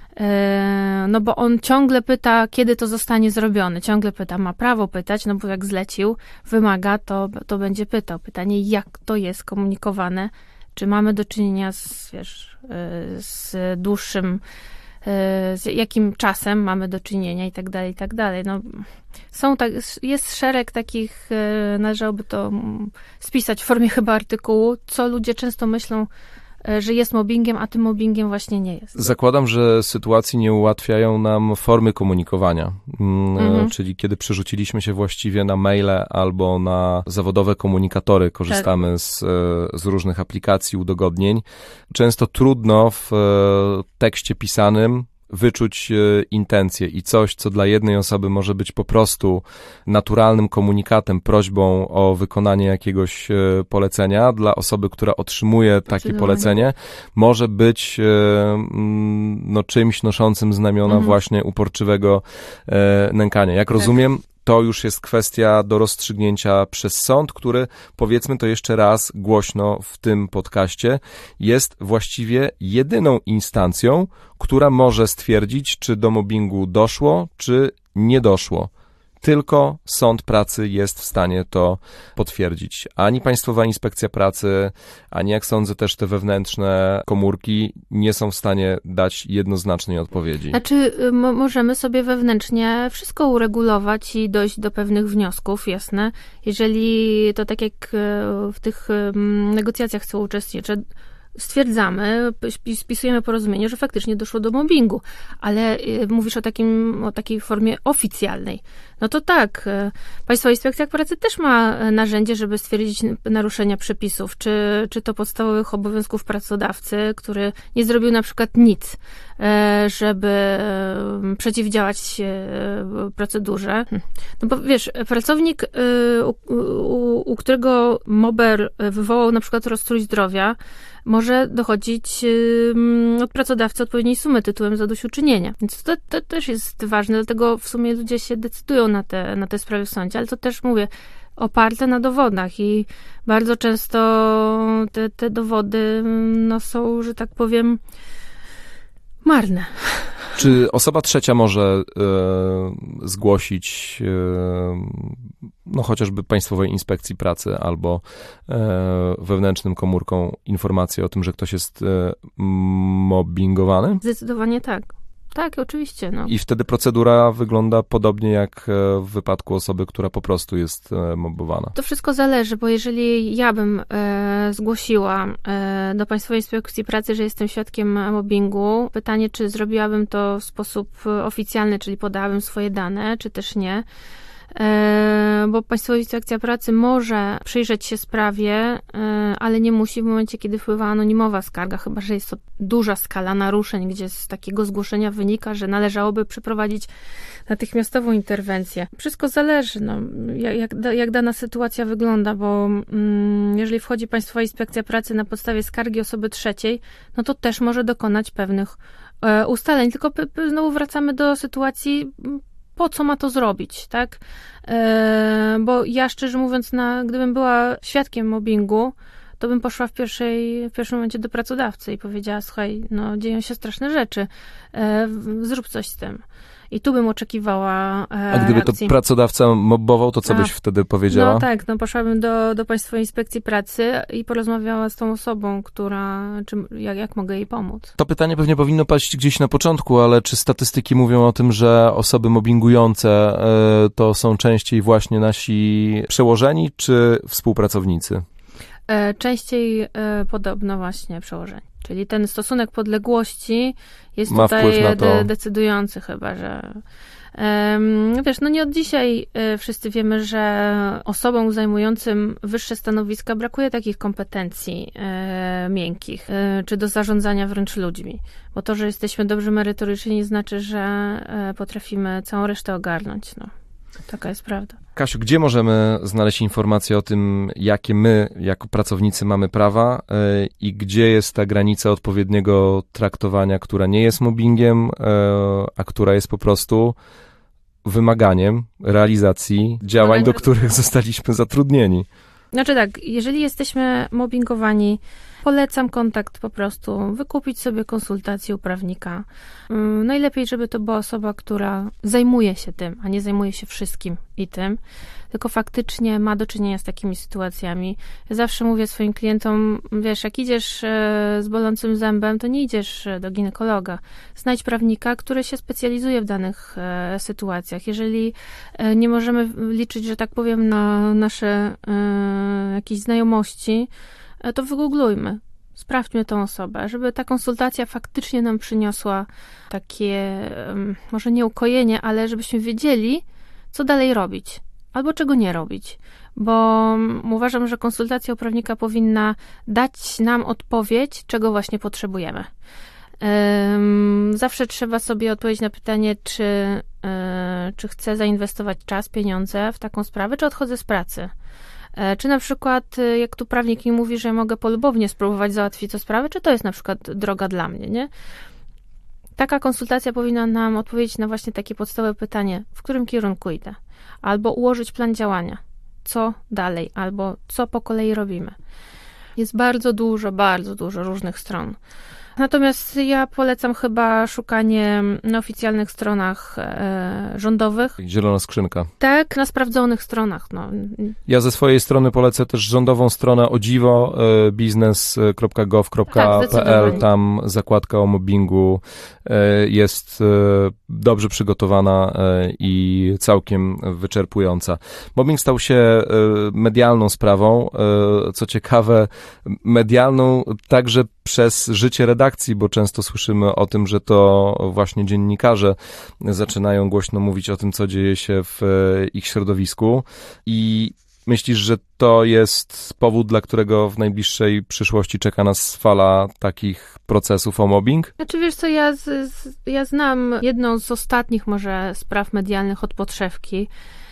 B: No bo on ciągle pyta, kiedy to zostanie zrobione. Ciągle pyta, ma prawo pytać, no bo jak zlecił, wymaga, to, to będzie pytał. Pytanie, jak to jest komunikowane, czy mamy do czynienia z, wiesz, z dłuższym, z jakim czasem mamy do czynienia i tak dalej, i tak dalej. No, są tak, jest szereg takich, należałoby to spisać w formie chyba artykułu, co ludzie często myślą, że jest mobbingiem, a tym mobbingiem właśnie nie jest.
A: Zakładam, że sytuacji nie ułatwiają nam formy komunikowania, mhm. czyli kiedy przerzuciliśmy się właściwie na maile albo na zawodowe komunikatory, korzystamy tak. z, z różnych aplikacji, udogodnień. Często trudno w tekście pisanym wyczuć intencje i coś, co dla jednej osoby może być po prostu naturalnym komunikatem, prośbą o wykonanie jakiegoś polecenia, dla osoby, która otrzymuje takie polecenie, może być no, czymś noszącym znamiona mhm. właśnie uporczywego nękania. Jak tak. rozumiem, to już jest kwestia do rozstrzygnięcia przez sąd, który, powiedzmy to jeszcze raz głośno w tym podcaście, jest właściwie jedyną instancją, która może stwierdzić, czy do mobbingu doszło, czy nie doszło. Tylko sąd pracy jest w stanie to potwierdzić. Ani Państwowa Inspekcja Pracy, ani jak sądzę też te wewnętrzne komórki nie są w stanie dać jednoznacznej odpowiedzi.
B: Znaczy mo- możemy sobie wewnętrznie wszystko uregulować i dojść do pewnych wniosków, jasne. Jeżeli to tak jak w tych negocjacjach chcą uczestniczyć, stwierdzamy, spisujemy porozumienie, że faktycznie doszło do mobbingu, ale mówisz o takim, o takiej formie oficjalnej. No to tak, Państwowa Inspekcja Pracy też ma narzędzie, żeby stwierdzić naruszenia przepisów, czy, czy to podstawowych obowiązków pracodawcy, który nie zrobił na przykład nic, żeby przeciwdziałać procedurze. No bo wiesz, pracownik, u, u, u którego mobber wywołał na przykład rozstrój zdrowia, może dochodzić od pracodawcy odpowiedniej sumy tytułem zadośćuczynienia. Więc to, to też jest ważne, dlatego w sumie ludzie się decydują na te, na te sprawy w sądzie, ale to też mówię, oparte na dowodach i bardzo często te, te dowody no, są, że tak powiem, marne.
A: Czy osoba trzecia może e, zgłosić e, no chociażby Państwowej Inspekcji Pracy albo e, wewnętrznym komórkom informację o tym, że ktoś jest e, mobbingowany?
B: Zdecydowanie tak. Tak, oczywiście. No.
A: I wtedy procedura wygląda podobnie jak w wypadku osoby, która po prostu jest mobbowana.
B: To wszystko zależy, bo jeżeli ja bym e, zgłosiła e, do Państwowej Inspekcji Pracy, że jestem świadkiem mobbingu, pytanie, czy zrobiłabym to w sposób oficjalny, czyli podałabym swoje dane, czy też nie. Bo Państwowa Inspekcja Pracy może przyjrzeć się sprawie, ale nie musi w momencie, kiedy wpływa anonimowa skarga, chyba że jest to duża skala naruszeń, gdzie z takiego zgłoszenia wynika, że należałoby przeprowadzić natychmiastową interwencję. Wszystko zależy, no, jak, jak dana sytuacja wygląda, bo mm, jeżeli wchodzi Państwowa Inspekcja Pracy na podstawie skargi osoby trzeciej, no to też może dokonać pewnych e, ustaleń. Tylko p- p- znowu wracamy do sytuacji, po co ma to zrobić, tak? E, bo ja szczerze mówiąc, na, gdybym była świadkiem mobbingu, to bym poszła w, pierwszej, w pierwszym momencie do pracodawcy i powiedziała, słuchaj, no dzieją się straszne rzeczy, e, zrób coś z tym. I tu bym oczekiwała e,
A: A gdyby
B: reakcji.
A: to pracodawca mobbował, to co
B: A,
A: byś wtedy powiedziała?
B: No tak, no poszłabym do, do Państwowej Inspekcji Pracy i porozmawiała z tą osobą, która, czy, jak, jak mogę jej pomóc.
A: To pytanie pewnie powinno paść gdzieś na początku, ale czy statystyki mówią o tym, że osoby mobbingujące y, to są częściej właśnie nasi przełożeni, czy współpracownicy?
B: E, częściej e, podobno właśnie przełożeni. Czyli ten stosunek podległości jest
A: Ma
B: tutaj
A: wpływ na to.
B: de- decydujący chyba, że um, wiesz, no nie od dzisiaj e, wszyscy wiemy, że osobom zajmującym wyższe stanowiska brakuje takich kompetencji e, miękkich, e, czy do zarządzania wręcz ludźmi. Bo to, że jesteśmy dobrzy merytorycznie, nie znaczy, że e, potrafimy całą resztę ogarnąć. No, taka jest prawda.
A: Kasiu, gdzie możemy znaleźć informacje o tym, jakie my, jako pracownicy, mamy prawa yy, i gdzie jest ta granica odpowiedniego traktowania, która nie jest mobbingiem, yy, a która jest po prostu wymaganiem realizacji działań,
B: No,
A: do których zostaliśmy zatrudnieni?
B: Znaczy tak, jeżeli jesteśmy mobbingowani, polecam kontakt po prostu, wykupić sobie konsultację u prawnika. Um, najlepiej, żeby to była osoba, która zajmuje się tym, a nie zajmuje się wszystkim i tym, tylko faktycznie ma do czynienia z takimi sytuacjami. Ja zawsze mówię swoim klientom, wiesz, jak idziesz e, z bolącym zębem, to nie idziesz do ginekologa. Znajdź prawnika, który się specjalizuje w danych e, sytuacjach. Jeżeli e, nie możemy liczyć, że tak powiem, na nasze e, jakieś znajomości, e, to wygooglujmy. Sprawdźmy tą osobę, żeby ta konsultacja faktycznie nam przyniosła takie, może nie ukojenie, ale żebyśmy wiedzieli, co dalej robić, albo czego nie robić. Bo uważam, że konsultacja u prawnika powinna dać nam odpowiedź, czego właśnie potrzebujemy. Zawsze trzeba sobie odpowiedzieć na pytanie, czy, czy chcę zainwestować czas, pieniądze w taką sprawę, czy odchodzę z pracy. Czy na przykład, jak tu prawnik mi mówi, że ja mogę polubownie spróbować załatwić tę sprawę, czy to jest na przykład droga dla mnie, nie? Taka konsultacja powinna nam odpowiedzieć na właśnie takie podstawowe pytanie, w którym kierunku idę, albo ułożyć plan działania, co dalej, albo co po kolei robimy. Jest bardzo dużo, bardzo dużo różnych stron. Natomiast ja polecam chyba szukanie na oficjalnych stronach e, rządowych.
A: Zielona skrzynka.
B: Tak, na sprawdzonych stronach. No.
A: Ja ze swojej strony polecę też rządową stronę o dziwo, e, biznes kropka gov kropka p l.
B: Tak,
A: tam zakładka o mobbingu e, jest e, dobrze przygotowana e, i całkiem wyczerpująca. Mobbing stał się e, medialną sprawą. E, co ciekawe, medialną także przez życie redakcji, bo często słyszymy o tym, że to właśnie dziennikarze zaczynają głośno mówić o tym, co dzieje się w ich środowisku. I myślisz, że to jest powód, dla którego w najbliższej przyszłości czeka nas fala takich procesów o mobbing?
B: Znaczy wiesz co, ja, z, z, ja znam jedną z ostatnich może spraw medialnych od podszewki.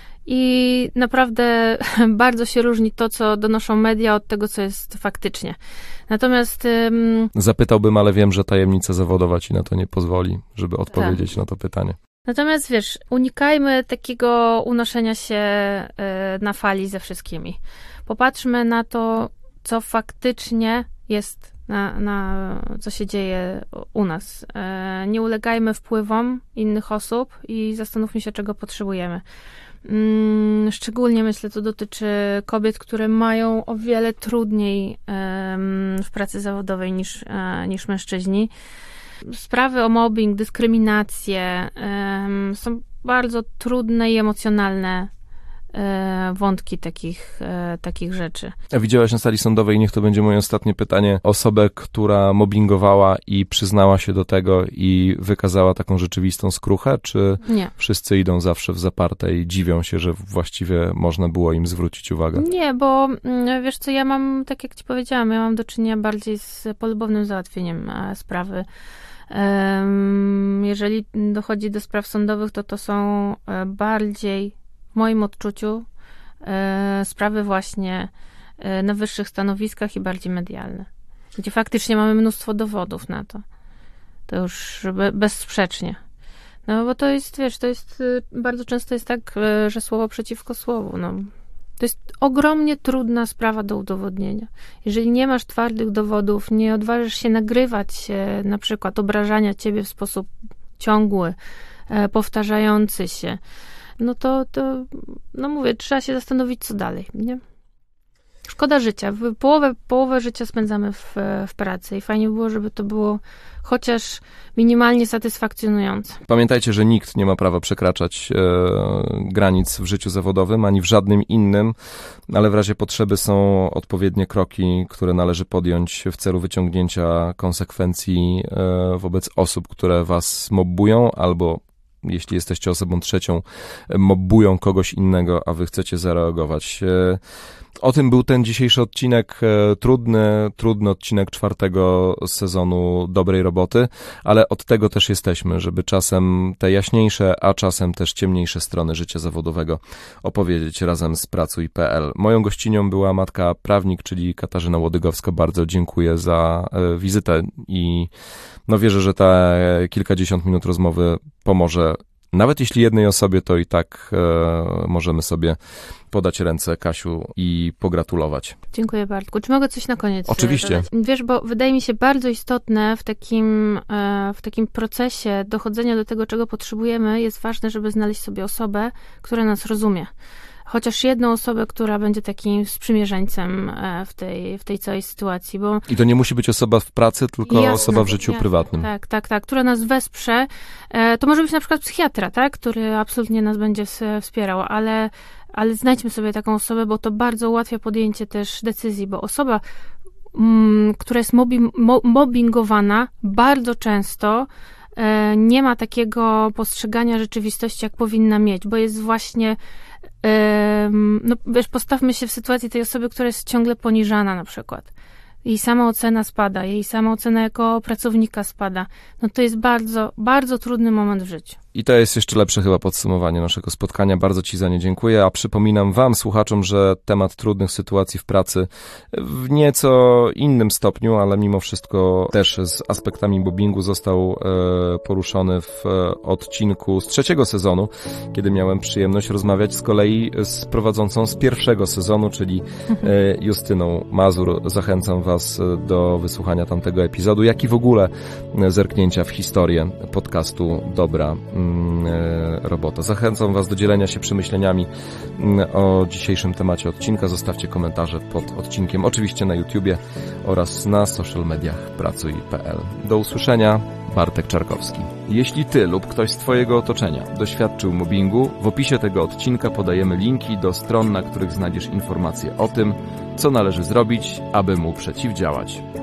B: I naprawdę bardzo się różni to, co donoszą media od tego, co jest faktycznie. Natomiast... Um...
A: Zapytałbym, ale wiem, że tajemnica zawodowa ci na to nie pozwoli, żeby odpowiedzieć tak na to pytanie.
B: Natomiast wiesz, unikajmy takiego unoszenia się y, na fali ze wszystkimi. Popatrzmy na to, co faktycznie jest, na, na co się dzieje u nas. Y, nie ulegajmy wpływom innych osób i zastanówmy się, czego potrzebujemy. Szczególnie myślę, to dotyczy kobiet, które mają o wiele trudniej w pracy zawodowej niż, niż mężczyźni. Sprawy o mobbing, dyskryminację są bardzo trudne i emocjonalne wątki takich, takich rzeczy.
A: A widziałaś na sali sądowej, niech to będzie moje ostatnie pytanie, osobę, która mobbingowała i przyznała się do tego i wykazała taką rzeczywistą skruchę, czy
B: nie.
A: Wszyscy idą zawsze w zaparte i dziwią się, że właściwie można było im zwrócić uwagę?
B: Nie, bo wiesz co, ja mam, tak jak ci powiedziałam, ja mam do czynienia bardziej z polubownym załatwieniem sprawy. Jeżeli dochodzi do spraw sądowych, to to są bardziej w moim odczuciu e, sprawy właśnie e, na wyższych stanowiskach i bardziej medialne, gdzie faktycznie mamy mnóstwo dowodów na to. To już be, bezsprzecznie. No bo to jest, wiesz, to jest, bardzo często jest tak, że słowo przeciwko słowu, no. To jest ogromnie trudna sprawa do udowodnienia. Jeżeli nie masz twardych dowodów, nie odważysz się nagrywać na przykład obrażania ciebie w sposób ciągły, powtarzający się, no to, to no mówię, trzeba się zastanowić, co dalej, nie? Szkoda życia. Połowę, połowę życia spędzamy w, w pracy i fajnie było, żeby to było chociaż minimalnie satysfakcjonujące.
A: Pamiętajcie, że nikt nie ma prawa przekraczać e, granic w życiu zawodowym, ani w żadnym innym, ale w razie potrzeby są odpowiednie kroki, które należy podjąć w celu wyciągnięcia konsekwencji e, wobec osób, które was mobbują, albo jeśli jesteście osobą trzecią, mobbują kogoś innego, a wy chcecie zareagować. O tym był ten dzisiejszy odcinek, trudny, trudny odcinek czwartego sezonu Dobrej Roboty, ale od tego też jesteśmy, żeby czasem te jaśniejsze, a czasem też ciemniejsze strony życia zawodowego opowiedzieć razem z pracuj kropka p l. Moją gościnią była matka prawnik, czyli Katarzyna Łodygowska. Bardzo dziękuję za wizytę i no wierzę, że te kilkadziesiąt minut rozmowy pomoże. Nawet jeśli jednej osobie, to i tak e, możemy sobie podać ręce, Kasiu, i pogratulować.
B: Dziękuję, Bartku. Czy mogę coś na koniec
A: Oczywiście.
B: dodać? Wiesz, bo wydaje mi się bardzo istotne w takim, e, w takim procesie dochodzenia do tego, czego potrzebujemy, jest ważne, żeby znaleźć sobie osobę, która nas rozumie. Chociaż jedną osobę, która będzie takim sprzymierzeńcem w tej, w tej całej sytuacji. Bo
A: I to nie musi być osoba w pracy, tylko jasne, osoba w życiu
B: jasne,
A: prywatnym.
B: Tak, tak, tak, która nas wesprze. To może być na przykład psychiatra, tak, który absolutnie nas będzie wspierał, ale, ale znajdźmy sobie taką osobę, bo to bardzo ułatwia podjęcie też decyzji, bo osoba, m, która jest mobbing, mobbingowana, bardzo często nie ma takiego postrzegania rzeczywistości, jak powinna mieć, bo jest właśnie no wiesz, postawmy się w sytuacji tej osoby, która jest ciągle poniżana na przykład. Jej samoocena spada, jej samoocena jako pracownika spada. No to jest bardzo, bardzo trudny moment w życiu.
A: I to jest jeszcze lepsze chyba podsumowanie naszego spotkania. Bardzo ci za nie dziękuję, a przypominam wam, słuchaczom, że temat trudnych sytuacji w pracy w nieco innym stopniu, ale mimo wszystko też z aspektami mobbingu został e, poruszony w e, odcinku z trzeciego sezonu, kiedy miałem przyjemność rozmawiać z kolei z prowadzącą z pierwszego sezonu, czyli e, Justyną Mazur. Zachęcam was do wysłuchania tamtego epizodu, jak i w ogóle zerknięcia w historię podcastu Dobra Robota. Zachęcam was do dzielenia się przemyśleniami o dzisiejszym temacie odcinka. Zostawcie komentarze pod odcinkiem, oczywiście na YouTubie oraz na social mediach pracuj kropka p l. Do usłyszenia. Bartek Czarkowski. Jeśli ty lub ktoś z twojego otoczenia doświadczył mobbingu, w opisie tego odcinka podajemy linki do stron, na których znajdziesz informacje o tym, co należy zrobić, aby mu przeciwdziałać.